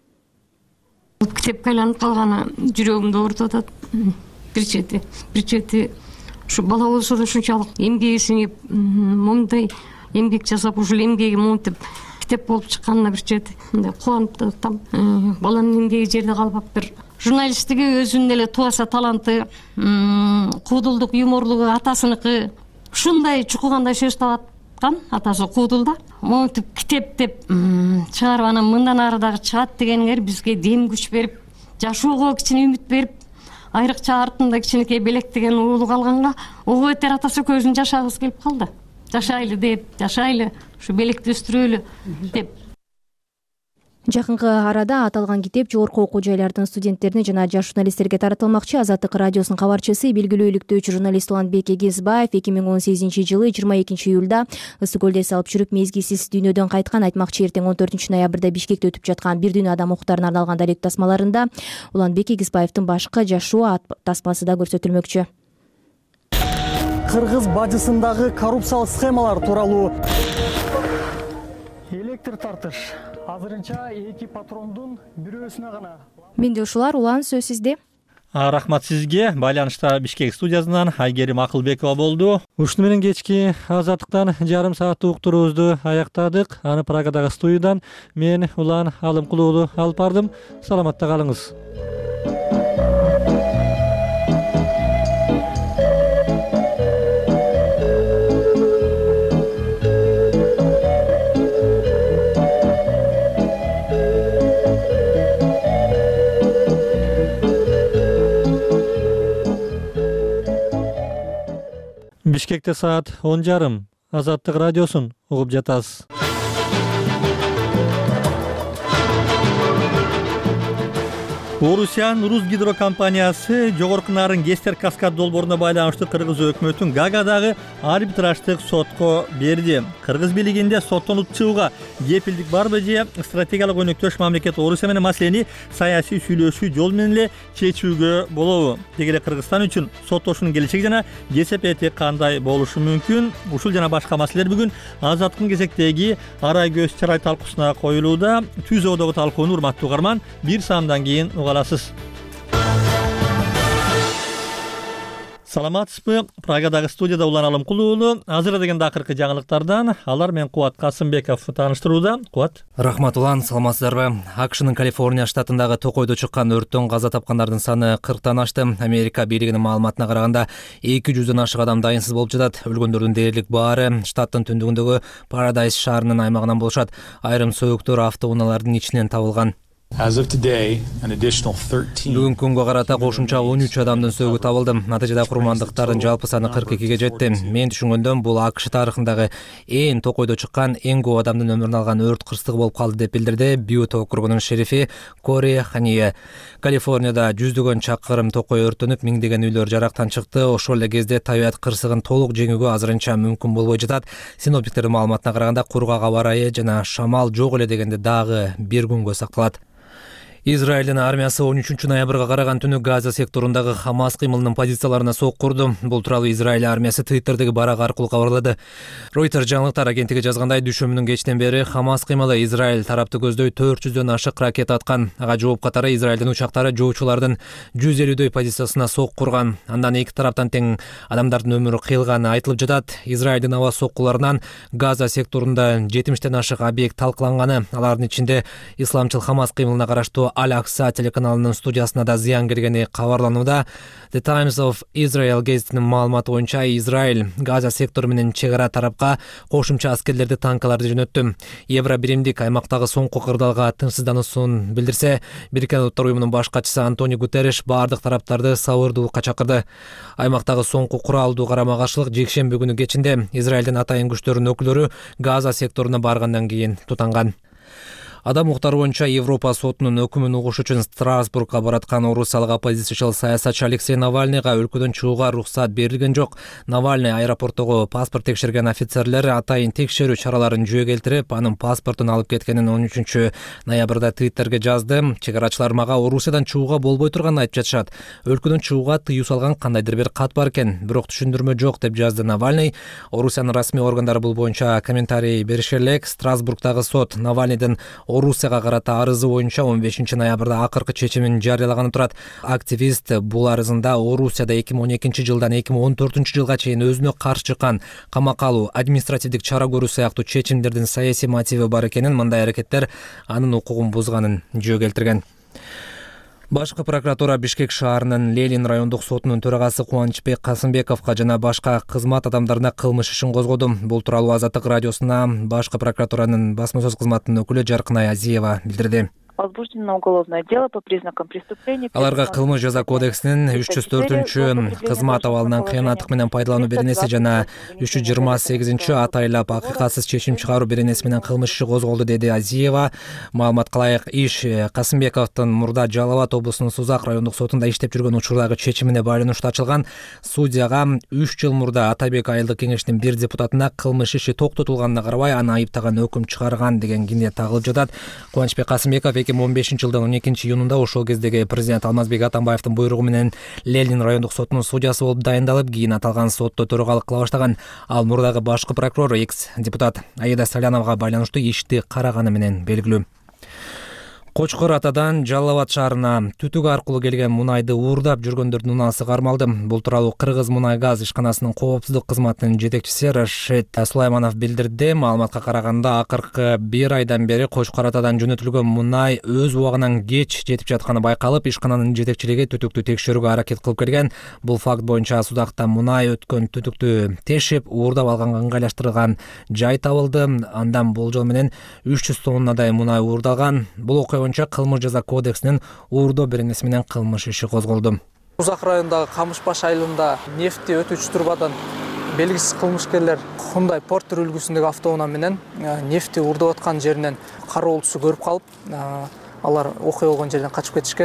Китепке айланып калганы жүрөгүмдү оорутуп атат. Бир чети ушу бала болсо да ушунчалык эмгеги сиңип, момундай эмгек жасап, ушул эмгеги монтип китеп болуп чыкканына бир чети мындай кубанып атам. Баланын эмгеги жерде калбаптыр. Журналисттиги өзүнүн эле тубаса таланты, куудулдук, юморлугу атасыныкы. Ушундай чукугандай сөз табаткан, атасы куудулда. Монтип китеп деп чыгарып, анан мындан ары дагы чыгат дегениңер бизге дем күч берип, жашоого кичине үмүт берип, айрыкча артында кичинекей белек деген уулу калганга, ого бетер атасы көзүн жашагысы келип калды. Жашайлы деп, жашайлы, ушу белекти өстүрөлү деп. Жакынкы арада аталган китеп жогорку окуу жайлардын студенттерине жана жаш журналисттерге таратылмакчы. Азаттык радиосунун кабарчысы, белгилүү иликтөөчү журналист Уланбек Эгизбаев 2018-жылы 22-июлда ысык көлдө салып жүрүп мезгилсиз дүйнөдөн кайткан. Айтмакчы, эртең 14-ноябрда Бишкекте өтүп жаткан бир дүйнө адам укуктарына арналган даректүү тасмаларында Уланбек Эгизбаевдин башкы жашоо тасмасы да көрсөтүлмөкчү. Кыргыз бажысындагы коррупциялык схемалар тууралуу электр тартыш азырынча 2 патрондун бирөөсүнө гана. Менде ушулар. Улан, сөз сизде. Рахмат сизге. Байланышта Бишкек студиясынан Айгерим Акылбекова болду. Ушуну менен кечки Азаттыктан жарым сааттык уктуруубузду аяктадык. Аны Прагадагы студиядан мен Улан Алымкулуулу алып бардым. Саламатта калыңыз. Бишкекте саат 10:30. Азаттык радиосун угуп жатасыз. Орусиянын Рус гидро компаниясы жогорку нарын Гестер каскад долбооруна байланыштуу кыргыз өкмөтүн Гаагадагы арбитраждык сотко берди. Кыргыз бийлигинде соттонуп чыгууга кепилдик барбы же стратегиялык өнөктөш мамлекет Орусия менен маселени саясий сүйлөшүү жол менен эле чечүүгө болобу? Деги эле Кыргызстан үчүн соттошуунун келечеги жана кесепети кандай болушу мүмкүн? Ушул жана башка маселелер бүгүн Азаттыктын кезектеги Арай көз чырай талкуусуна коюлууда. Түз одогу талкууну урматтуу угарман бир саамдан кийин аласыз. Саламатсызбы? Прагадагы студияда Улан Алымкулуулу. Азыр дегенде акыркы жаңылыктардан алар мен Кубат Касымбеков тааныштырууда. Кубат. Рахмат Улан, саламатсыздарбы? АКШнын Калифорния штатындагы токойдо чыккан өрттөн каза тапкандардын саны 40тан ашты. Америка бийлигинин маалыматына караганда 200дөн ашык адам дайынсыз болуп жатат. Өлгөндөрдүн дээрлик баары штаттын түндүгүндөгү Paradise шаарынын аймагынан болушат. Айрым сөйүктөр автоунаалардын ичинен табылган. Бүгүнкү күнгө карата кошумча 13 адамдын сөөгү табылды. Натыйжада курмандыктардын жалпы саны 42ге жетти. Мен түшүнгөндөн бул АКШ тарыхындагы эң токойдо чыккан, эң көп адамдын өмүрүн алган өрт кырсыгы болуп калды деп билдирди Бьют округунун шерифи Кори Хание. Калифорнияда жүздөгөн чакырым токой өрттөнүп, миңдеген үйлөр жарактан чыкты. Ошол эле кезде табиат кырсыгын толук жеңүүгө азырынча мүмкүн болбой жатат. Синоптиктердин маалыматына караганда кургак аба ырайы жана шамал жок эле дегенде дагы бир күнгө сакталат. Израилдин армиясы 13 ноябрга караган түнү Газа секторундагы Хамас кыймылынын позицияларына сок курду. Бул тууралуу Израиль армиясы Твиттердеги барак аркылуу кабарлады. Reuters жаңылыктар агенттиги жазгандай, дүшөмүнүн кечинен бери Хамас кыймылы Израиль тарапты көздөй 400дөн ашык ракета аткан. Ага жооп катары Израилдин учактары жоочулардын 150дөй позициясына сок курган. Андан эки тараптан тең адамдардын өмүрү кыйылганы айтылып жатат. Израилдин аба соккуларынан Газа секторунда 70ден ашык объект талкаланганы. Алардын ичинде исламчыл Хамас кыймылына караштуу Al-Aqsa телеканалынын студиясына да зыян келгени кабарланууда. The Times of Israel гезитинин маалыматы боюнча Израиль Газа сектору менен чек ара тарапка кошумча аскерлерди, танкаларды жөнөттү. Евро биримдик аймактагы соңку кырдаалга тынчсыздануусун билдирсе, Бириккен Улуттар уюмунун баш катчысы Антонио Гутерриш бардык тараптарды сабырдуулукка чакырды. Аймактагы соңку куралдуу карама-каршылык жекшемби күнү кечинде Израилдин атайын күчтөрүнүн өкүлдөрү Газа секторуна баргандан кийин тутанган. Адам укуктары боюнча Европа сотунун өкүмүн угуш үчүн Страсбургга бараткан орусиялык оппозициячыл саясатчы Алексей Навальныйга өлкөдөн чыгууга уруксат берилген жок. Навальный аэропорттогу паспорт текшерген офицерлер атайын текшерүү чараларын жүйө келтирип, анын паспортун алып кеткенин 13 ноябрда Твиттерге жазды. Чек-арачылар мага Орусиядан чыгууга болбой турганын айтып жатышат. Өлкөдөн чыгууга тыюу салган кандайдыр бир кат бар экен, бирок түшүндүрмө жок деп жазды Навальный. Орусиянын расмий органдары бул боюнча комментарий бериши элек. Страсбургдагы сот Навальныйдын Орусияга карата арызы боюнча 15 ноябрда акыркы чечимин жарыялаганы турат. Активист бул арызында Орусияда 2012 жылдан 2014 жылга чейин өзүнө каршы чыккан камакка алуу, административдик чара көрүү сыяктуу чечимдердин саясий мотиви бар экенин, мындай аракеттер анын укугун бузганын жөө келтирген. Башкы прокуратура Бишкек шаарынын Ленин райондук сотунун төрагасы Кубанычбек Касымбековго жана башка кызмат адамдарына кылмыш ишин козгоду. Бул тууралуу Азаттык радиосуна башкы прокуратуранын басма сөз кызматынын өкүлү Жаркынай Азиева билдирди. Возбуждено уголовное дело по признакам преступления. Аларга кылмыш жаза кодексинин 304 кызмат абалынан кыянаттык менен пайдалануу беренеси жана 328 атайлап акыйкатсыз чечим чыгаруу беренеси менен кылмыш иши козголду, деди Азиева. Маалымат кылайык, иш Касымбековдун мурда Жалал Абад облусунун Сузак райондук сотунда иштеп жүргөн учурдагы чечимине байланыштуу ачылган. Судьяга 3 жыл мурда Атайбек айылдык кеңештин бир депутатына кылмыш иши токтотулганына карабай аны айыптаган өкүм чыгарган деген кине тагылып жатат. Кубанычбек Касымбеков 2015 жылдын 12 июнунда ошол кездеги президент Алмазбек Атамбаевдин буйругу менен Ленин райондук сотунун судьясы болуп дайындалып, кийин аталган сотто төрагалык кыла баштаган. Ал мурдагы башкы прокурор экс депутат Аида Саляновага байланыштуу ишти караганы менен белгилүү. Кочкор Атадан Жалал Абад шаарына түтүк аркылуу келген мунайды уурдап жүргөндөрдүн унаасы кармалды. Бул тууралуу Кыргыз мунай газ ишканасынын коопсуздук кызматынын жетекчиси Рашид Сулайманов билдирди. Маалыматка караганда, акыркы 1 айдан бери Кочкор Атадан жөнөтүлгөн мунай өз убагынан кеч жетип жатканы байкалып, ишкананын жетекчилиги түтүктү текшерүүгө аракет кылып келген. Бул факт боюнча судакта мунай өткөн түтүктү тешип, уурдап алганга ыңгайлаштырылган жай табылды. Андан болжол менен 300 тоннадай мунай уурдалган. Бул окуя боюнча кылмыш жаза кодексинин уурдоо беренеси менен кылмыш иши козголду. Узак районундагы Камышбаш айылында нефти өтүүчү турбадан белгисиз кылмышкерлер Hyundai Porter үлгүсүндөгү автоунаа менен нефти уурдап аткан жеринен кароолчусу көрүп калып, алар окуя болгон жерден качып кетишкен.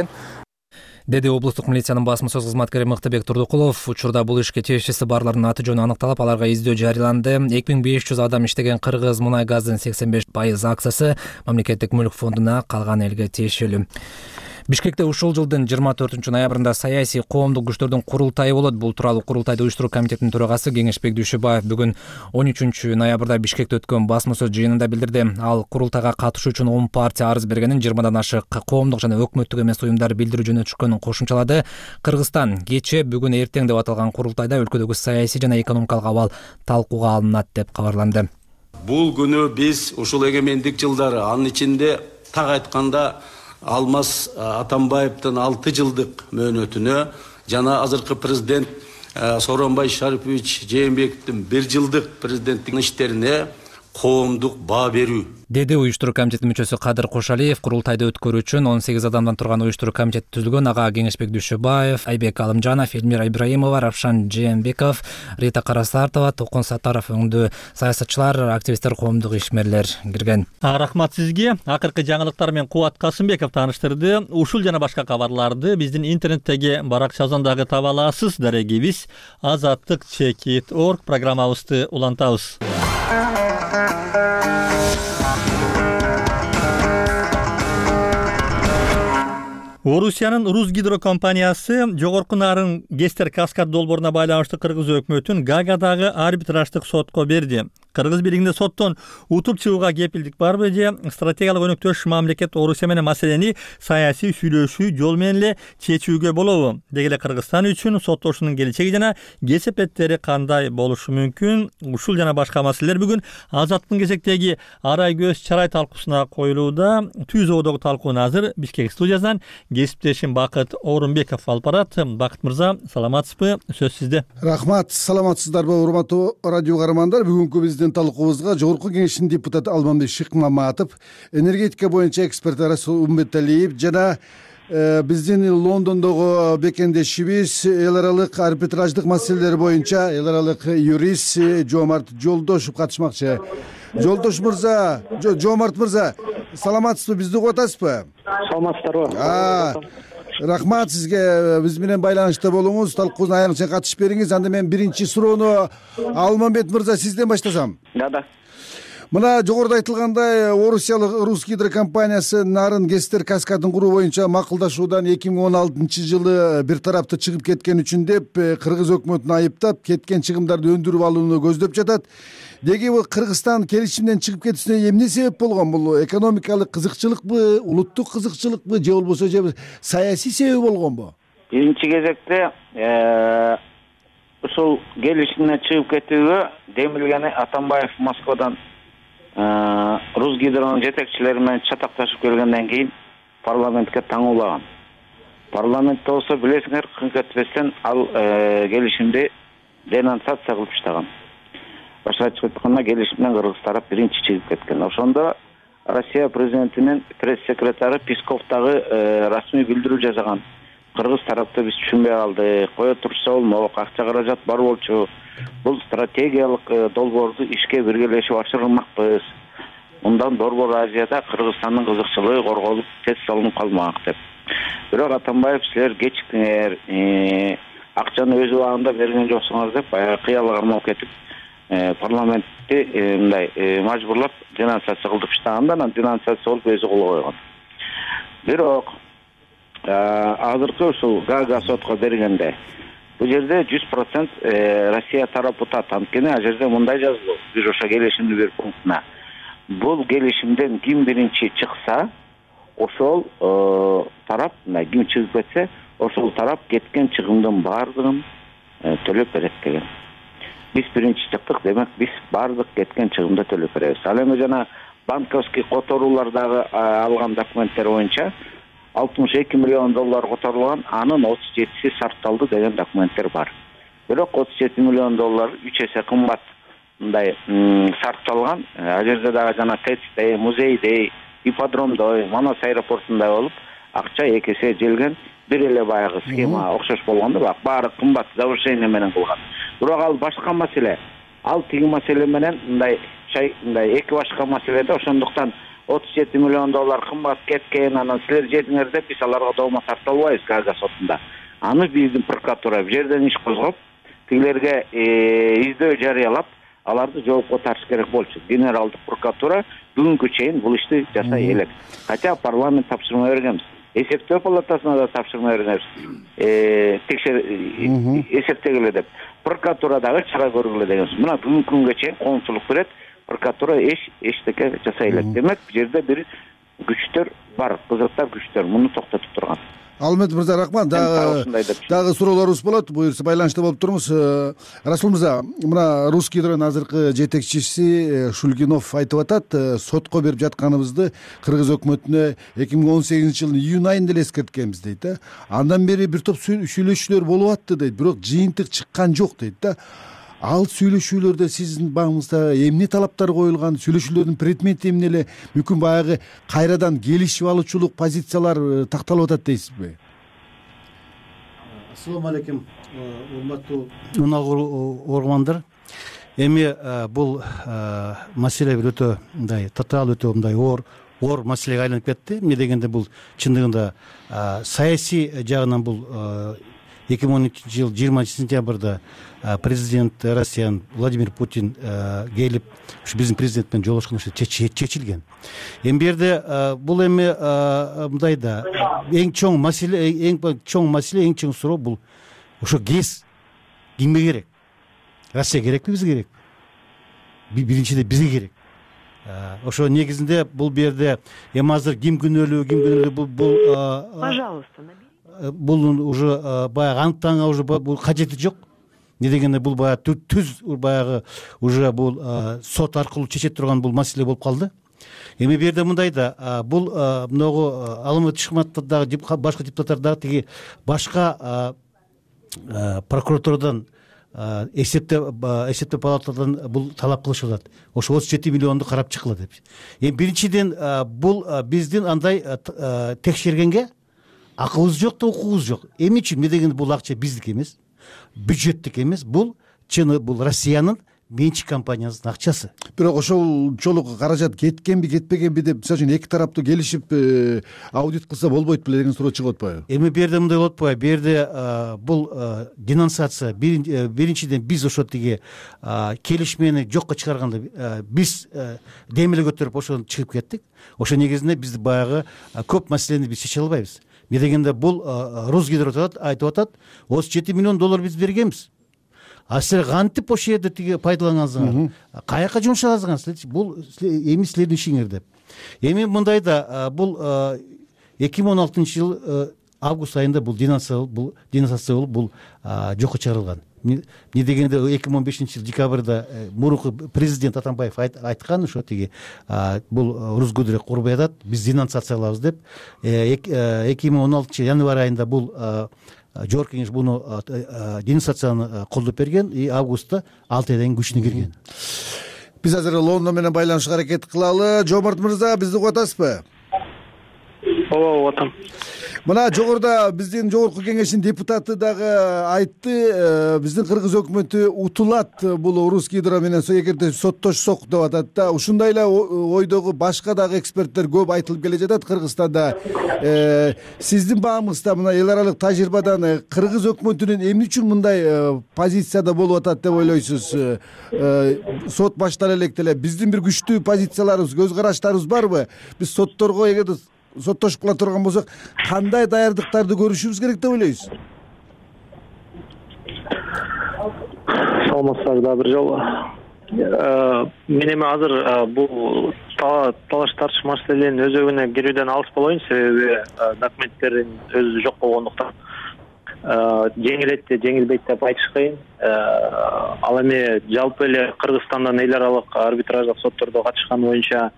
Деди облустук милициянын басма сөз кызматкери Мыктыбек Турдукулов. Учурда бул ишке тиешеси барлардын аты жөнү аныкталып, аларга издөө жарыяланды. 2500 адам иштеген Кыргыз мунай газдын 85% акциясы мамлекеттик мүлк фондуна, калган элге тиешелүү. Бишкекте ушул жылдын 24-ноябрында саясий коомдук күчтөрдүн курултайы болот. Бул тууралуу курултайды уюштуруу комитетинин төрагасы Кеңешбек Дүйшөбаев бүгүн 13-ноябрда Бишкекте өткөн басма сөз жыйынында билдирди. Ал курултайга катышуу үчүн 10 партия арыз бергенин, 20дан ашык коомдук жана өкмөттүк эмес уюмдар билдирүү жөнөтүшкөнүн кошумчалады. Кыргызстан кече, бүгүн, эртең деп аталган курултайда өлкөдөгү саясий жана экономикалык абал талкууга алынат деп кабарланды. Бул күнү биз ушул эгемендик жылдары, анын ичинде так айтканда Алмаз Атамбаевдин 6 жылдык мөөнөтүнө жана азыркы президент Сооронбай Шарипович Жээнбековдун 1 жылдык президенттик иштерине коомдук баа берүү, деди уюштуруу комитетинин мүчөсү Кадыр Кошалиев. Курултайды өткөрүү үчүн 18 адамдан турган уюштуруу комитети түзүлгөн. Ага Кеңешбек Дүйшөбаев, Айбек Алымжанов, Элмира Ибраимова, Равшан Жээнбеков, Рита Карасартова, Токун Сатаров өңдүү саясатчылар, активисттер, коомдук ишмерлер кирген. Рахмат сизге. Акыркы жаңылыктар менен Кубат Касымбеков тааныштырды. Ушул жана башка кабарларды биздин интернеттеги баракчабыздагы таба аласыз. Дарегибиз azattik.org программабызды улантабыз. Орусиянын Руз гидро компаниясы жогорку нарын Гестер каскад долбооруна байланыштуу Кыргыз өкмөтүн Гаагадагы арбитраждык сотко берди. Кыргыз бийлигинде соттон утуп чыгууга кепилдик барбы же стратегиялык өнөктөш мамлекет Орусия менен маселени саясий сүйлөшүү жол менен эле чечүүгө болобу? Деги эле Кыргызстан үчүн соттошуунун келечеги жана кесепеттери кандай болушу мүмкүн? Ушул жана башка маселелер бүгүн Азаттын кезектеги арай көз чарай талкуусуна коюлууда. Түзөөдөгү талкууну азыр Бишкек студиясынан кесиптешим Бакыт Орунбеков алып барат. Бакыт мырза, саламатсызбы? Сөз сизде. Рахмат, саламатсыздарбы урматтуу радио каармандар? Бүгүнкү биздин талкуубузга Жогорку Кеңештин депутаты Алмамбек Шыкмаматов, энергетика боюнча эксперт Расул Умбеталиев жана биздин Лондондогу бекендешибиз эл аралык арбитраждык маселелер боюнча эл аралык юрист Жомарт Жолдошев катышмакчы. Жолдош мырза, Жомарт мырза, саламатсызбы? Бизди угуп атасызбы? Саламатсыздарбы? Рахмат сизге, биз менен байланышта болуңуз, талкуунун аягына чейин катышып бериңиз. Анда мен биринчи суроону Алмамбет мырза сизден баштасам. Да. Мына жогоруда айтылгандай, Орусиялык Руз гидро компаниясы нарын Гестер каскадын куруу боюнча макулдашуудан 2016-жылы бир тарапты чыгып кеткен үчүн деп Кыргыз өкмөтүн айыптап, кеткен чыгымдарды өндүрүп алууну көздөп жатат. Деги бул Кыргызстан келишимден чыгып кетүүсүнө эмне себеп болгон? Бул экономикалык кызыкчылыкпы, улуттук кызыкчылыкпы же болбосо саясий себеп болгонбу? Биринчи кезекте ушул келишимден чыгып кетүүгө демилгени Атамбаев Москвадан Руз гидронун жетекчилери менен чатакташып келгенден кийин парламентке таңуулаган. Парламентте болсо билесиңер, кыңк этпестен ал келишимди денонсация кылып таштаган. Башка айтып айтканда келишимден Кыргыз тарап биринчи чыгып кеткен. Ошондо Россия президентинин пресс-секретары Песков дагы расмий билдирүү жасаган. Кыргыз тарапты биз түшүнбөй калдык, кое турса болмок, акча каражат бар болчу. Бул стратегиялык долбоорду ишке биргелешип ашырмакпыз. Мындан Борбор Азияда Кыргызстандын кызыкчылыгы корголуп, тез салынып калмак деп. Бирок Атамбаев силер кечиктиңер, акчаны өз убагында берген жоксуңар деп баягы кыялга кармалып кетип, парламентти мындай мажбурлап денонсация кылдырып таштаганда, анан денонсация болуп өзү кол койгон. Бирок азыркы ушул Гаага сотко бергенде бул жерде 100% Россия тарапы утат. Анткени ал жерде мындай жазылуу, бир ошо келишимдин бир пунктуна. Бул келишимден ким биринчи чыкса, ошол тарап мына ким чыгып кетсе ошол тарап кеткен чыгымдын баардыгын төлөп берет деген. Биз биринчи чыктык, демек биз баардык кеткен чыгымды төлөп беребиз. Ал эми жана банковский которуулардагы алган документтер боюнча 62 миллион доллар которулган, анын 37си сарпталды деген документтер бар. Бирок 37 миллион доллар 3 эсе кымбат мындай сарпталган. Ал жерде дагы жана ТЭЦ, музейдей, ипподромдой, Манас аэропортундай болуп, акча 2 эсе желген. Бир эле баягы схема окшош болгондо, баары кымбат завершение менен кылган. Бирок ал башка маселе. Ал тиги маселе менен мындай эки башка маселеде, ошондуктан 37 миллион доллар кымбат кеткен, анан силер жедиңер деп биз аларга доoma тарта албайбыз Гаага сотунда. Аны биздин прокуратура бул жерден иш козгоп, тигилерге издөө жарыялап, аларды жоопко тартыш керек болчу. Генералдык прокуратура бүгүнкү чейин бул ишти жасай элек. Хотя парламент тапшырма бергенбиз. Эсептөө палатасына да тапшырма бергенбиз. Эсептегиле деп. Прокуратура дагы чыга көргүлө дегенбиз. Мына бүгүнкү күнгө чейин коомчулук берет, прокуратура эчтеке жасай элек. Демек, бул жерде бир күчтөр бар, кызыктар күчтөр муну токтотуп турган. Алмет мырза, рахмат. Дагы суроолорубуз болот. Буюрса байланышта болуп турмуз. Расул мырза, мына Русский гидронун азыркы жетекчиси Шульгинов айтып атат, сотко берип жатканыбызды кыргыз өкмөтүнө 2018 жылдын июнь айында эле эскерткенбиз дейт да. Андан бери бир топ сүйлөшүүлөр болуп атты дейт, бирок жыйынтык чыккан жок дейт да. Ал сүйлөшүүлөрдө сиздин багыңызда эмне талаптар коюлган, сүйлөшүүлөрдүн предмети эмне эле, мүмкүн баягы кайрадан келишип алуучулук позициялар такталып атат дейсизби? Ассаламу алейкум, урматтуу угармандар. Эми бул маселе бир өтө мындай татаал, өтө мындай оор маселеге айланып кетти. Эмне дегенде бул чындыгында саясий жагынан бул 2013 жыл 20 сентябрда президент Россиянын Владимир Путин келип, ушу биздин президент менен жолугушкан чечилген. Эми берде бул эми мындай да эң чоң маселе, эң чоң суроо бул ошо ГЭС кимге керек? Россия керекпи, бизге керек? Биринчиден бизге керек. Ошо негизинде бул берде эми азыр ким күнөөлүү бул пожалуйста, бул уже баягы аныктаганга уже бул кажети жок. Не дегенде бул баягы түз баягы уже бул сот аркылуу чече турган бул маселе болуп калды. Эми бу жерде мындай да, бул многу Алмат Ишматов дагы башка депутаттар дагы тиги башка прокуратурадан эсептөө палатадан бул талап кылышып атат. Ошо 37 миллионду карап чыккыла деп. Эми биринчиден бул биздин андай текшергенге акыбыз жок да, укугубуз жок. Эмне үчүн? Эмне дегенде бул акча биздики эмес, бюджеттик эмес, бул чыны бул Россиянын менчик компаниясынын акчасы. Бирок ошолчолук каражат кеткенби, кетпегенби деп, мисалы үчүн эки тараптуу келишип аудит кылса болбойт беле деген суроо чыгып атпайбы? Эми бу жерде мындай болуп атпайбы? Бу жерде бул денонсация биринчиден биз ошо тиги келишмени жокко чыгарганда биз демиле көтөрүп ошону чыгып кеттик. Ошо негизинде биз баягы көп маселени биз чече албайбыз. Эмне дегенде бул Русгидро айтып атат, 37 миллион доллар биз бергенбиз. А силер кантип ошол жерде тиги пайдалангансыңар? Каяка жумшагансыңар? Бул эми силердин ишиңер деп. Эми мындай да, бул 2016 жыл август айында бул денонсация болуп, бул жокко чыгарылган. Эмне дегенде 2015 жыл декабрда мурунку президент Атамбаев айткан, ошо тиги бул Русгидро курбай атат, биз денонсация кылабыз деп. 2016 январь айында бул Жогорку кеңеш буну денонсацияны колдоп берген, августта 6 айдан күчүнө кирген. Биз азыр Лондон менен байланышка аракет кылалы. Жомарт мырза, бизди угуп атасызбы? Ооба, угуп атам. Мына жогоруда биздин жогорку кеңештин депутаты дагы айтты, биздин кыргыз өкмөтү утулат бул Русгидро менен эгерде соттошсок деп атат да. Ушундай эле ойдогу башка дагы эксперттер көп айтылып келе жатат Кыргызстанда. Сиздин багыңызда мына эл аралык тажрыйбадан кыргыз өкмөтүнүн эмне үчүн мындай позицияда болуп атат деп ойлойсуз? Сот баштала электе эле биздин бир күчтүү позицияларыбыз, көз караштарыбыз барбы? Биз сотторго эгерде соттошуп кала турган болсок, кандай даярдыктарды көрүшүбүз керек деп ойлойсуз? Саламатсыздар да бир жолу. Мен эми азыр бул талаш тартыш маселенин өзөгүнө кирүүдөн алыс болоюн, себеби документтердин өзү жок болгондуктан жеңилет же жеңилбейт деп айтыш кыйын. Ал эми жалпы эле Кыргызстандан эл аралык арбитраждык соттордо катышкан боюнча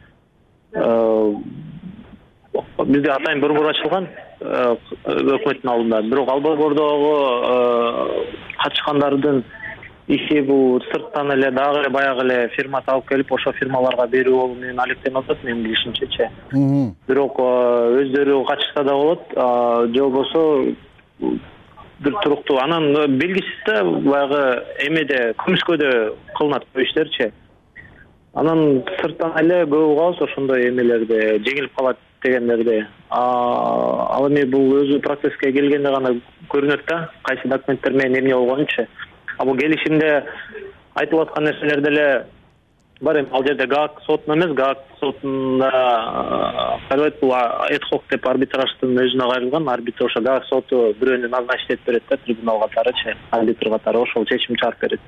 бизде атайын борбор ачылган өкмөттүн алдында. Бирок ал борбордогу катышкандардын иши бул сырттан эле дагы эле баягы эле фирма алып келип, ошо фирмаларга берүү болуу менен алектенип атат, менин билишимчечи. Бирок өздөрү катышса да болот, же болбосо бир туруктуу. Анан белгисиз да баягы эмеде күмүскөдө кылынат бул иштерчи. Анан сырттан эле көп угабыз ошондой эмелерди, жеңилип калат дегендерди. Ал эми бул өзү процесске келгенде гана көрүнөт да, кайсы документтер менен эмне болгонучу. Бул келишимде айтылып аткан нерселер деле бар. Эми ал жерде ГААК сотун эмес, ГААК сотунда бул эдхок деп арбитраждын өзүнө кайрылган. Арбитр ошо ГААК соту бирөөнү назначить этип берет да, трибунал катарычы, арбитр катары ошол чечим чыгарып берет.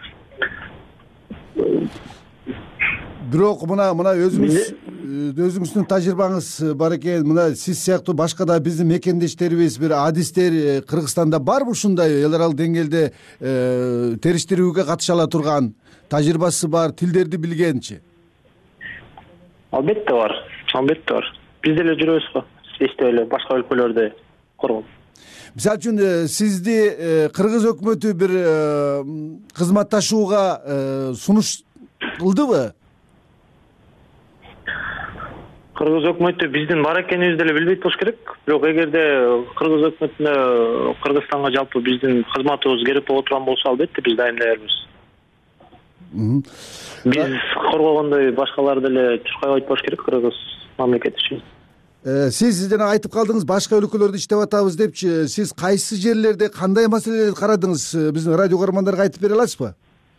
Бирок мына өзүңүздүн тажрыйбаңыз бар экен. Мына сиз сыяктуу башка да биздин мекендештерибиз, бир адистер Кыргызстанда барбы ушундай эл аралык деңгээлде териштирүүгө катыша ала турган, тажрыйбасы бар, тилдерди билгенчи? Албетте бар. Биз деле жүрөбүз го, эстеп эле башка өлкөлөрдө коргоп. Мисалы үчүн сизди кыргыз өкмөтү бир кызматташууга сунуш кылдыбы? Кыргыз өкмөтү биздин бар экенибизди деле билбейт болуш керек. Бирок эгерде кыргыз өкмөтүнө Кыргызстанга жалпы биздин кызматыбыз керек боло турган болсо, албетте биз дайым даярбыз. Биз коргогондой башкалар деле чуркай койт болуш керек кыргыз мамлекети үчүн. Сиз жана айтып калдыңыз башка өлкөлөрдө иштеп атабыз депчи. Сиз кайсы жерлерде кандай маселелерди карадыңыз? Биздин радио көрөрмандарга айтып бере аласызбы?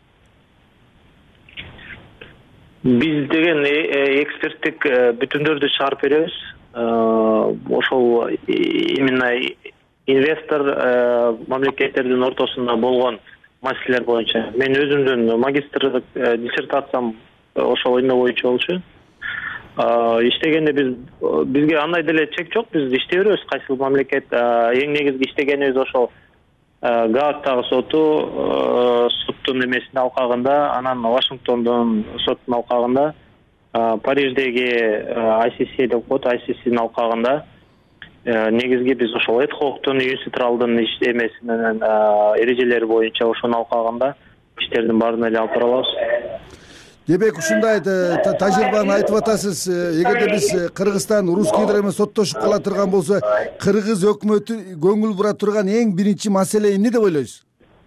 Биз деген эксперттик бүтүндөрдү чыгарып беребиз. Ошол именно инвестор мамлекеттердин ортосунда болгон маселелер боюнча. Мен өзүмдүн магистрлык диссертациям ошол эме боюнча болчу. Иштегенде бизге андай деле чек жок. Биз иштей беребиз кайсыл мамлекет. Эң негизги иштегенибиз ошол ГААктагы соттун эмесинин алкагында, анан Вашингтондун соттун алкагында, Париждеги ICC деп коет, ICCнин алкагында. Негизги биз ошол эдхоктун, юниситралдын иш эмесинин эрежелери боюнча ошонун алкагында иштердин баарын эле алып бара алабыз. Демек ушундай тажрыйбаны айтып атасыз. Эгерде биз Кыргызстан Русгидро менен соттошуп кала турган болсо, кыргыз өкмөтү көңүл бура турган эң биринчи маселе эмне деп ойлойсуз?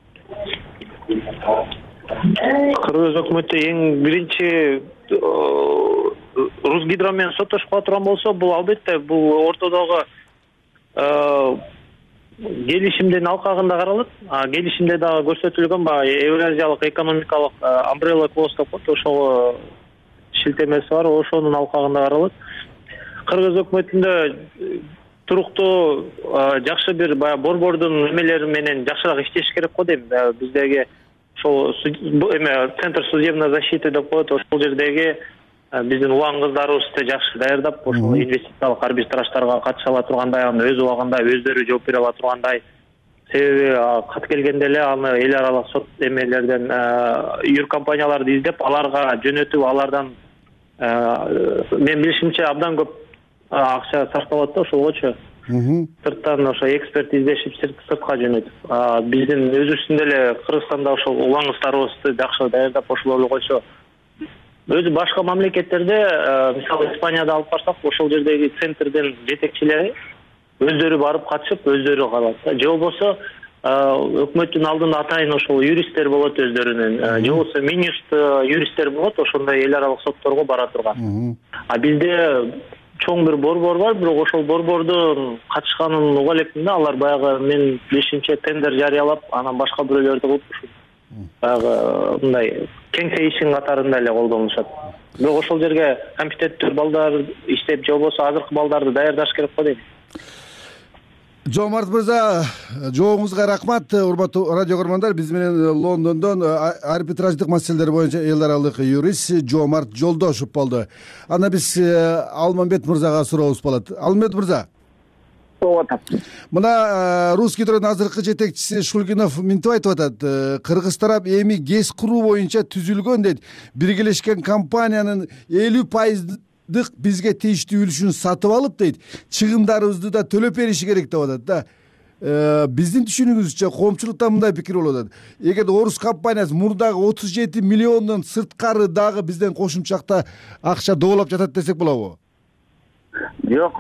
Кыргыз өкмөтү эң биринчи Русгидро менен соттошуп кала турган болсо, бул албетте бул ортодогу келишимдин алкагында каралат. Келишимде дагы көрсөтүлгөн Евразиялык экономикалык umbrella clause деп коет, ошого шилтемеси бар, ошонун алкагында каралат. Кыргыз өкмөтүндө туруктуу жакшы бир борбордун эмелери менен жакшыраак иштеш керек го дейм. Биздеги ошол центр судебной защиты деп коет, ошол жердеги биздин улан кыздарыбызды жакшы даярдап, ошол инвестициялык арбитраждарга катыша ала тургандай, аны өз убагында өздөрү жооп бере ала тургандай. Себеби кат келгенде эле аны эл аралык сот эмелерден юркомпанияларды издеп, аларга жөнөтүп, алардан мен билишимче абдан көп акча сарпталат да ошолгочу. Сырттан ошо эксперт издешип, сыртка жөнөтүп. Биздин өзүбүздүн деле Кыргызстанда ошол улан кыздарыбызды жакшы даярдап, ошолорду койсо, өзү башка мамлекеттерде, мисалы Испанияда алып барсак, ошол жердеги центрдин жетекчилери өздөрү барып катышып, өздөрү калат. Же болбосо өкмөттүн алдында атайын ошол юристтер болот өздөрүнүн, же болбосо министр юристтер болот, ошондой эл аралык сотторго бара турган. Бизде чоң бир борбор бар, бирок ошол борбордун катышканын уга элекмин да, алар баягы мен билишимче тендер жарыялап, анан башка бирөөлөрдү кылып баягы мындай кеңсе ишин катарында эле колдонушат. Бирок ошол жерге компетенттүү балдар иштеп, же болбосо азыркы балдарды даярдаш керек го дейм. жоомарт мырза, жооңузга рахмат. Урматтуу радио көрөрмандар, биз менен Лондондон арбитраждык маселелер боюнча эл аралык юрист Жоомарт Жолдошев болду. Анда биз Алмамбет мырзага сурообуз болот. Алмамбет мырза, мына Русгидродун азыркы жетекчиси Шульгинов мынтип айтып атат: кыргыз тарап эми ГЭС куруу боюнча түзүлгөн дейт. Биргелешкен компаниянын 50% бизге тийиштүү үлүшүн сатып алып дейт, чыгымдарыбызды да төлөп бериши керек деп атат да. Биздин түшүнүгүбүзчө коомчулукта мындай пикир болуп атат: эгерде орус компаниясы мурдагы 37 миллиондон сырткары дагы бизден кошумча акча доболоп жатат десек болобу? Жок,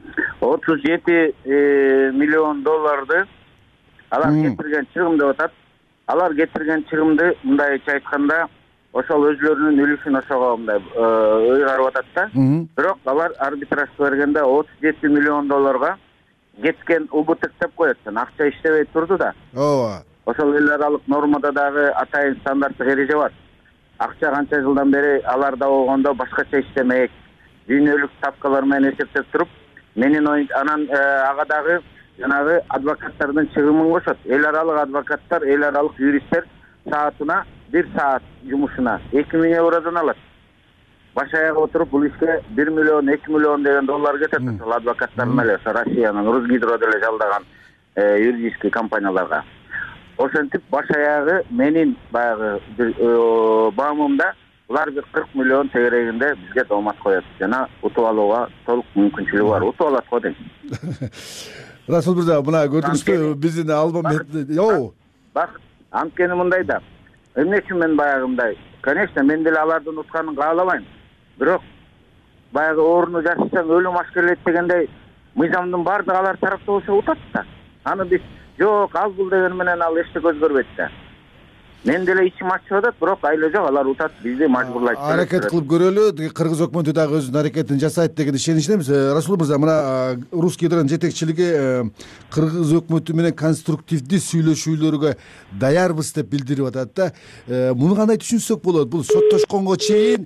37 миллион долларды алар кетирген чыгым деп атат. Алар кетирген чыгымды мындайча айтканда ошол өзүлөрүнүн үлүшүн ошого мындай ыйгарып атат да. Бирок алар арбитражга бергенде 37 миллион долларга кеткен убытык деп коет. Акча иштебей турду да. Ооба. Ошол эл аралык нормада дагы атайын стандарттык эреже бар. Акча канча жылдан бери аларда болгондо башкача иштемек, дүйнөлүк ставкалар менен эсептеп туруп, менин оюм анан ага дагы жанагы адвокаттардын чыгымын кошот. Эл аралык адвокаттар, эл аралык юристтер саатына 1 саат жумушуна 2000 евродон алат. Баш аяга отуруп бул ишке 1 миллион 2 миллион деген доллар кетет. Ошол адвокаттар эле Россиянын Русгидро деле жалдаган юридический компанияларга. Ошентип баш аягы менин баягы баамымда булар бир 40 миллион тегерегинде бизге доомат коет. Жана утуп алууга толук мүмкүнчүлүгү бар. Утуп алат го дейм. Расул мырза, мына көрдүңүзбү биздин Алмамбет. Бак, анткени мындай да. Эмне үчүн мен баягындай? Конечно, мен деле алардын утканын каалабайм. Бирок баягы орну жашасаң өлүм ашкерлейт дегендей мыйзамдын баардыгы алар тарапта болсо утат да. Аны биз жок, ал бул деген менен ал эчтеке өзгөрбөйт да. Мен деле ичим ачып атат, бирок айла жок, алар утат, бизди мажбурлайт. Аракет кылып көрөлү, кыргыз өкмөтү дагы өзүнүн аракетин жасайт деген ишеничтемиз. Расул мырза, мына Русгидронун жетекчилиги кыргыз өкмөтү менен конструктивдүү сүйлөшүүлөргө даярбыз деп билдирип атат да. Муну кандай түшүнсөк болот? Бул соттошконго чейин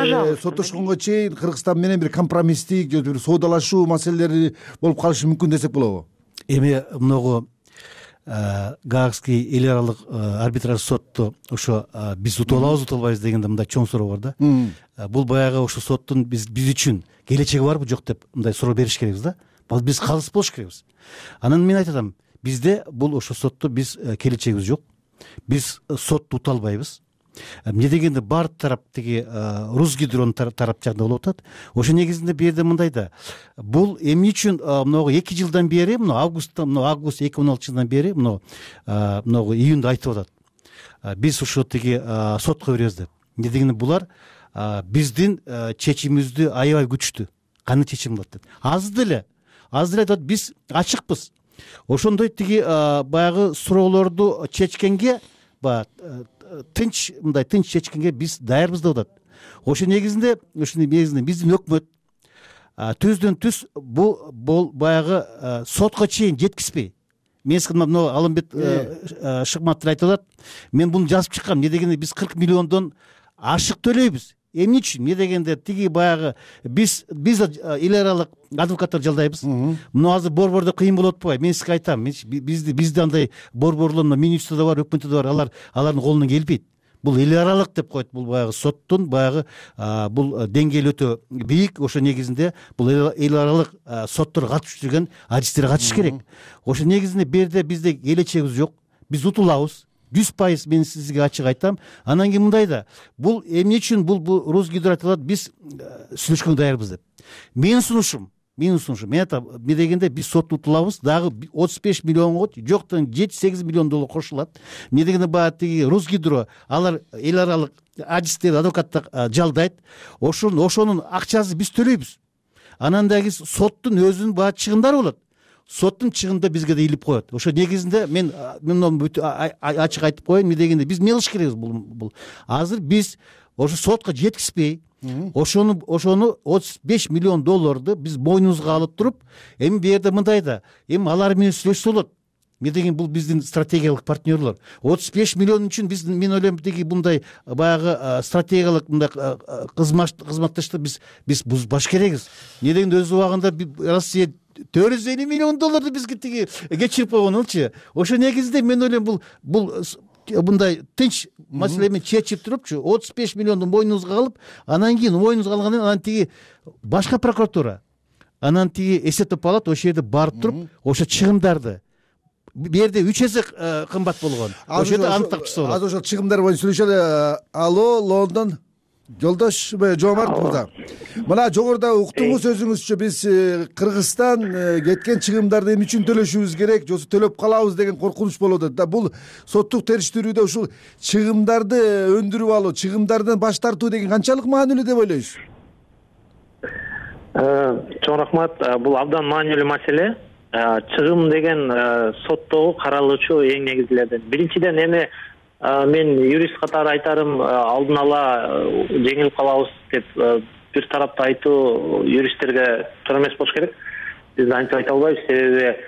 Кыргызстан менен бир компромисстик же бир соодалашуу маселелери болуп калышы мүмкүн десек болобу? Эми многу Гаагский эл аралык арбитраж сотту ошо биз утуп алабыз, утуп албайбыз дегенде мындай чоң суроо бар да. Бул баягы ошо соттун биз үчүн келечеги барбы жок деп мындай суроо бериш керекпиз да. Биз калыс болуш керекпиз. Анан мен айтып атам, бизде бул ошо сотту биз келечегибиз жок. Биз сотту утуп албайбыз. Эмне дегенде бар тарап тиги Русгидронун тарап жагында болуп атат. Ошо негизинде бу жерде мындай да. Бул эмне үчүн могу 2 жылдан бери, август 2016 жылдан бери могу июнда айтып атат. Биз ошо тиги сотко беребиз деп. Эмне дегенде булар биздин чечимибизди аябай күчтү. Кандай чечим болот деп. Азыр деле айтат, биз ачыкпыз. Ошондой тиги баягы суроолорду чечкенге тынч чечкенге биз даярбыз деп атат. Ошо негизинде биздин өкмөт түздөн түз бул баягы сотко чейин жеткизбей. Мен мына Алмамбет Шыкматов айтып атат. Мен буну жазып чыккам. Эмне дегенде биз 40 миллиондон ашык төлөйбүз. Эмне үчүн? Эмне дегенде тиги баягы биз эл аралык адвокаттар жалдайбыз. Мына азыр борбордо кыйын болуп атпайбы? Мен сизге айтам, бизде андай борборлор министрде бар, өкмөттө бар, алардын колунан келбейт. Бул эл аралык деп коет. Бул баягы соттун баягы бул деңгээли өтө бийик. Ошо негизинде бул эл аралык соттор катышып жүргөн адистер катыш керек. Ошо негизинде берде бизде келечегибиз жок. Биз утулабыз. 100% мен сизге ачык айтам. Анан кийин мындай да. Бул эмне үчүн бул Русгидро айтылат, биз сүйлөшкөнгө даярбыз деп. Менин сунушум, мен айтам, эмне дегенде биз сотту утулабыз, дагы 35 миллионго жоктон 7-8 миллион доллар кошулат. Эмне дегенде баягы тиги Русгидро алар эл аралык адистер, адвокаттар жалдайт. Ошонун акчасын биз төлөйбүз. Анан дагы соттун өзүнүн баягы чыгымдары болот. Соттун чыгымында бизге да илип коет. Ошо негизинде мен ачык айтып коеюн, эмне дегенде биз эмне кылыш керекбиз бул. Азыр биз ошо сотко жеткизбей, ошону 35 миллион долларды биз мойнубузга алып туруп, эми бу жерде мындай да, эми алар менен сүйлөшсө болот. Эмне деген бул биздин стратегиялык партнерлор. 35 миллион үчүн мен ойлойм тиги мындай баягы стратегиялык мындай кызматташты биз бузбаш керекбиз. Эмне дегенде өз убагында Россия $450 миллион бизге тиги кечирип койгонучу. Ошо негизде мен ойлойм бул мындай тынч маселе менен чечип турупчу 35 миллиондун мойнуңузга калып, анан кийин мойнуңузга алгандан кийин анан тиги башка прокуратура, анан тиги эсептеп алат, ошол жерде барып туруп, ошо чыгымдарды бу жерде 3 эсе кымбат болгон. Ошол жерде аныктап чыкса болот. Азыр ошол чыгымдар боюнча сүйлөшөлү. Алло, Лондон. Жолдош Жоомарт мырза. Мына жогоруда уктуңуз өзүңүзчө биз Кыргызстан кеткен чыгымдарды эмне үчүн төлөшүбүз керек, же төлөп калабыз деген коркунуч болуп атат. Да бул соттук териштирүүдө ушул чыгымдарды өндүрүп алуу, чыгымдардан баш тартуу деген канчалык маанилүү деп ойлойсуз? Чоң рахмат. Бул абдан маанилүү маселе. Чыгым деген соттогу каралуучу эң негизгилерден. Биринчиден эми мен юрист катары айтарым, алдын ала жеңилип калабыз деп бир тарапты айтуу юристтерге туура эмес болуш керек. Биз антип айта албайбыз, себеби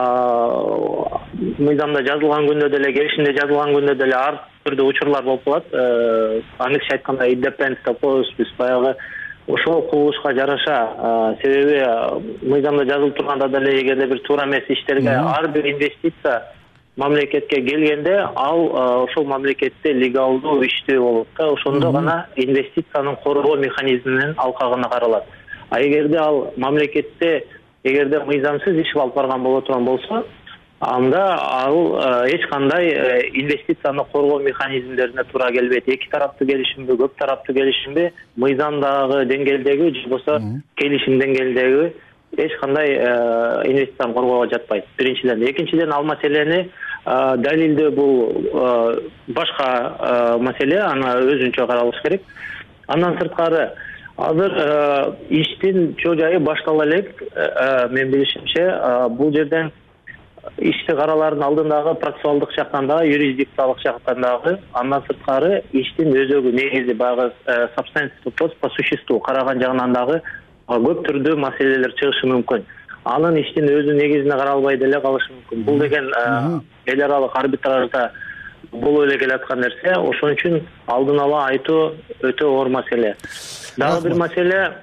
мыйзамда жазылган күндө деле, келишимде жазылган күндө деле ар түрдүү учурлар болуп калат. Аныкча айтканда independent деп коебуз биз, баягы ошол кубулушка жараша, себеби мыйзамда жазылып турганда деле эгерде бир туура эмес иштерге ар бир инвестиция мамлекетке келгенде, ал ошол мамлекетте легалдуу иштөө болот да, ошондо гана инвестициянын коргоо механизминин алкагына каралат. А эгерде ал мамлекетте эгерде мыйзамсыз иш алып барган боло турган болсо, анда ал эч кандай инвестицияны коргоо механизмдерине туура келбейт. Эки тараптуу келишимби, көп тараптуу келишимби, мыйзамдагы деңгээлдеги же болбосо келишим деңгээлдеги эч кандай инвестицияны коргоого жатпайт. Биринчиден. Экинчиден, ал маселени далилдөө бул башка маселе, аны өзүнчө каралыш керек. Андан сырткары азыр иштин чоо жайы баштала элек, мен билишимче, бул жерден ишти каралардын алдындагы процессуалдык жактан дагы, юрисдикциялык жактан дагы, андан сырткары иштин өзөгү негизи баягы substantive по существу караган жагынан дагы көп түрдүү маселелер чыгышы мүмкүн. Анын иштин өзү негизине каралбай деле калышы мүмкүн. Бул деген эл аралык арбитражда боло эле келаткан нерсе. Ошон үчүн алдын ала айтуу өтө оор маселе. Дагы бир маселе,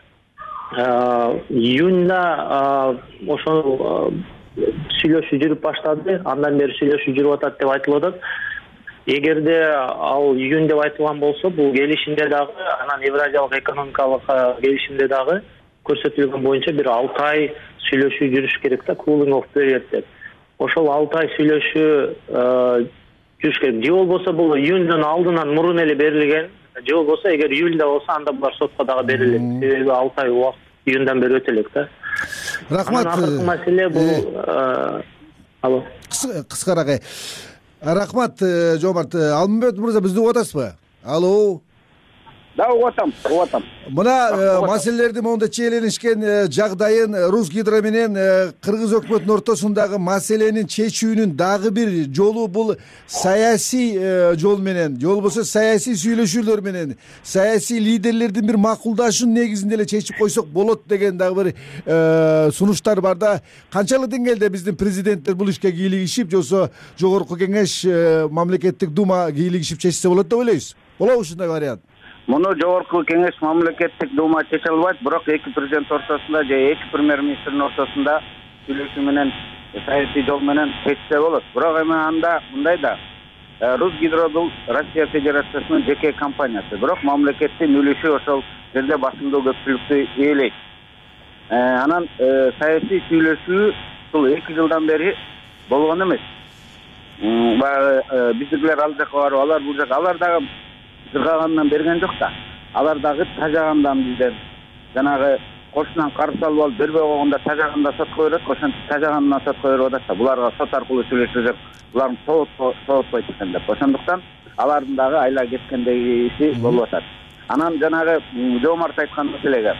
июнда ошол сүйлөшүү жүрүп баштады, андан бери сүйлөшүү жүрүп атат деп айтылып атат. Эгерде ал июнь деп айтылган болсо, бул келишимде дагы, анан Евразиялык экономикалык келишимде дагы көрсөтүлгөн боюнча бир 6 ай сүйлөшүү жүрүш керек да, cooling off period деп. Ошол 6 ай сүйлөшүү жүрүш керек. Же болбосо бул июньдун алдынан мурун эле берилген, же болбосо эгер июльда болсо, анда булар сотко дагы берилет. Себеби 6 ай убакыт июньдан бери өтө элек да. Рахмат. Акыркы маселе бул алло. Кыскараак. Рахмат, Жоомарт. Алмамбет мырза, бизди угуп атасызбы? Алло. Да, угуп атам. Мына маселелерди моундай чиеленишкен жагдайын Русгидро менен Кыргыз өкмөтүнүн ортосундагы маселенин чечүүнүн дагы бир жолу бул саясий жол менен, же болбосо саясий сүйлөшүүлөр менен, саясий лидерлердин бир макулдашуунун негизинде эле чечип койсок болот деген дагы бир сунуштар бар да. Канчалык деңгээлде биздин президенттер бул ишке кийлигишип, же болбосо жогорку кеңеш, мамлекеттик дума кийлигишип чечсе болот деп ойлойсуз? Болобу ушундай вариант? Муну жогорку кеңеш, мамлекеттик дума чече албайт, бирок эки президент ортосунда же эки премьер-министрдин ортосунда сүйлөшүү менен, саясий жол менен чечсе болот. Бирок эми анда мындай да, Русгидро бул Россия Федерациясынын жеке компаниясы, бирок мамлекеттин үлүшү ошол жерде басымдуу көпчүлүктү ээлейт. Анан саясий сүйлөшүү бул 2 жылдан бери болгон эмес. Биздикилер ал жака барып, алар бул жака, алар дагы жыргагандан берген жок да. Алар дагы тажагандан бизден жанагы кошунан каршы алып алып бербей койгондо тажаганда сотко берет, ошентип тажагандан сотко берип атат да. Буларга сот аркылуу сүйлөшүү керек. Булар соотпойт экен деп. Ошондуктан алардын дагы айла кеткендеги иши болуп атат. Анан жанагы Жоомарт айткан маселеге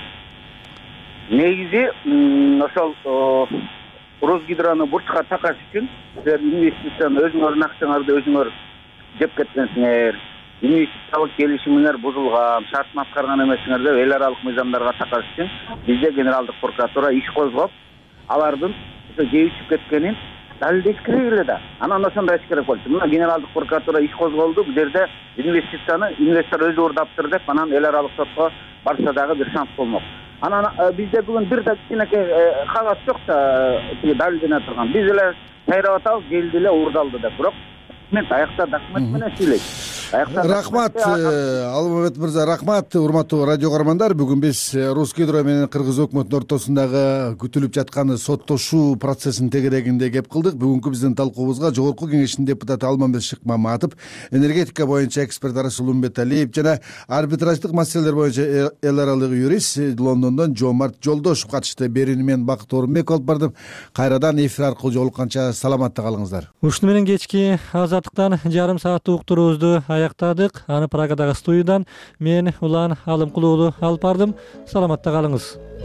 негизи ошол Русгидрону бурчка такаш үчүн силер инвестицияны өзүңөрдүн акчаңарды өзүңөр жеп кеткенсиңер, инвестициялык келишимиңер бузулган, шартын аткарган эмессиңер деп эл аралык мыйзамдарга такаш үчүн бизде генералдык прокуратура иш козгоп, алардын жебичип кеткенин далилдеш керек эле да. Анан ошондой иш керек болчу. Мына генералдык прокуратура иш козголду, бул жерде инвестицияны инвестор өзү урдаптыр деп, анан эл аралык сотко барса дагы бир шанс болмок. Анан бизде бүгүн бир да кичинекей кагаз жок да тиги далилдене турган. Биз эле сайрап атабыз, келди эле уурдалды деп. Бирок аякта документ менен сүйлөйт. Рахмат Алмамбет мырза, рахмат. Урматтуу радио каармандар, бүгүн биз Русгидро менен кыргыз өкмөтүнүн ортосундагы күтүлүп жаткан соттошуу процессинин тегерегинде кеп кылдык. Бүгүнкү биздин талкуубузга Жогорку Кеңештин депутаты Алмамбет Шыкмаматов, энергетика боюнча эксперт Расул Умбеталиев жана арбитраждык маселелер боюнча эл аралык юрист Лондондон Жомарт Жолдошов катышты. Берүүнү мен Бакыт Орунбек алып бардым. Кайрадан эфир аркылуу жолукканча саламатта калыңыздар. Ушуну менен кечки Азаттыктан жарым сааттык уктуруубузду аяктадык. Аны Прагадагы студиядан мен Улан Алымкулуулу алып бардым. Саламатта калыңыз.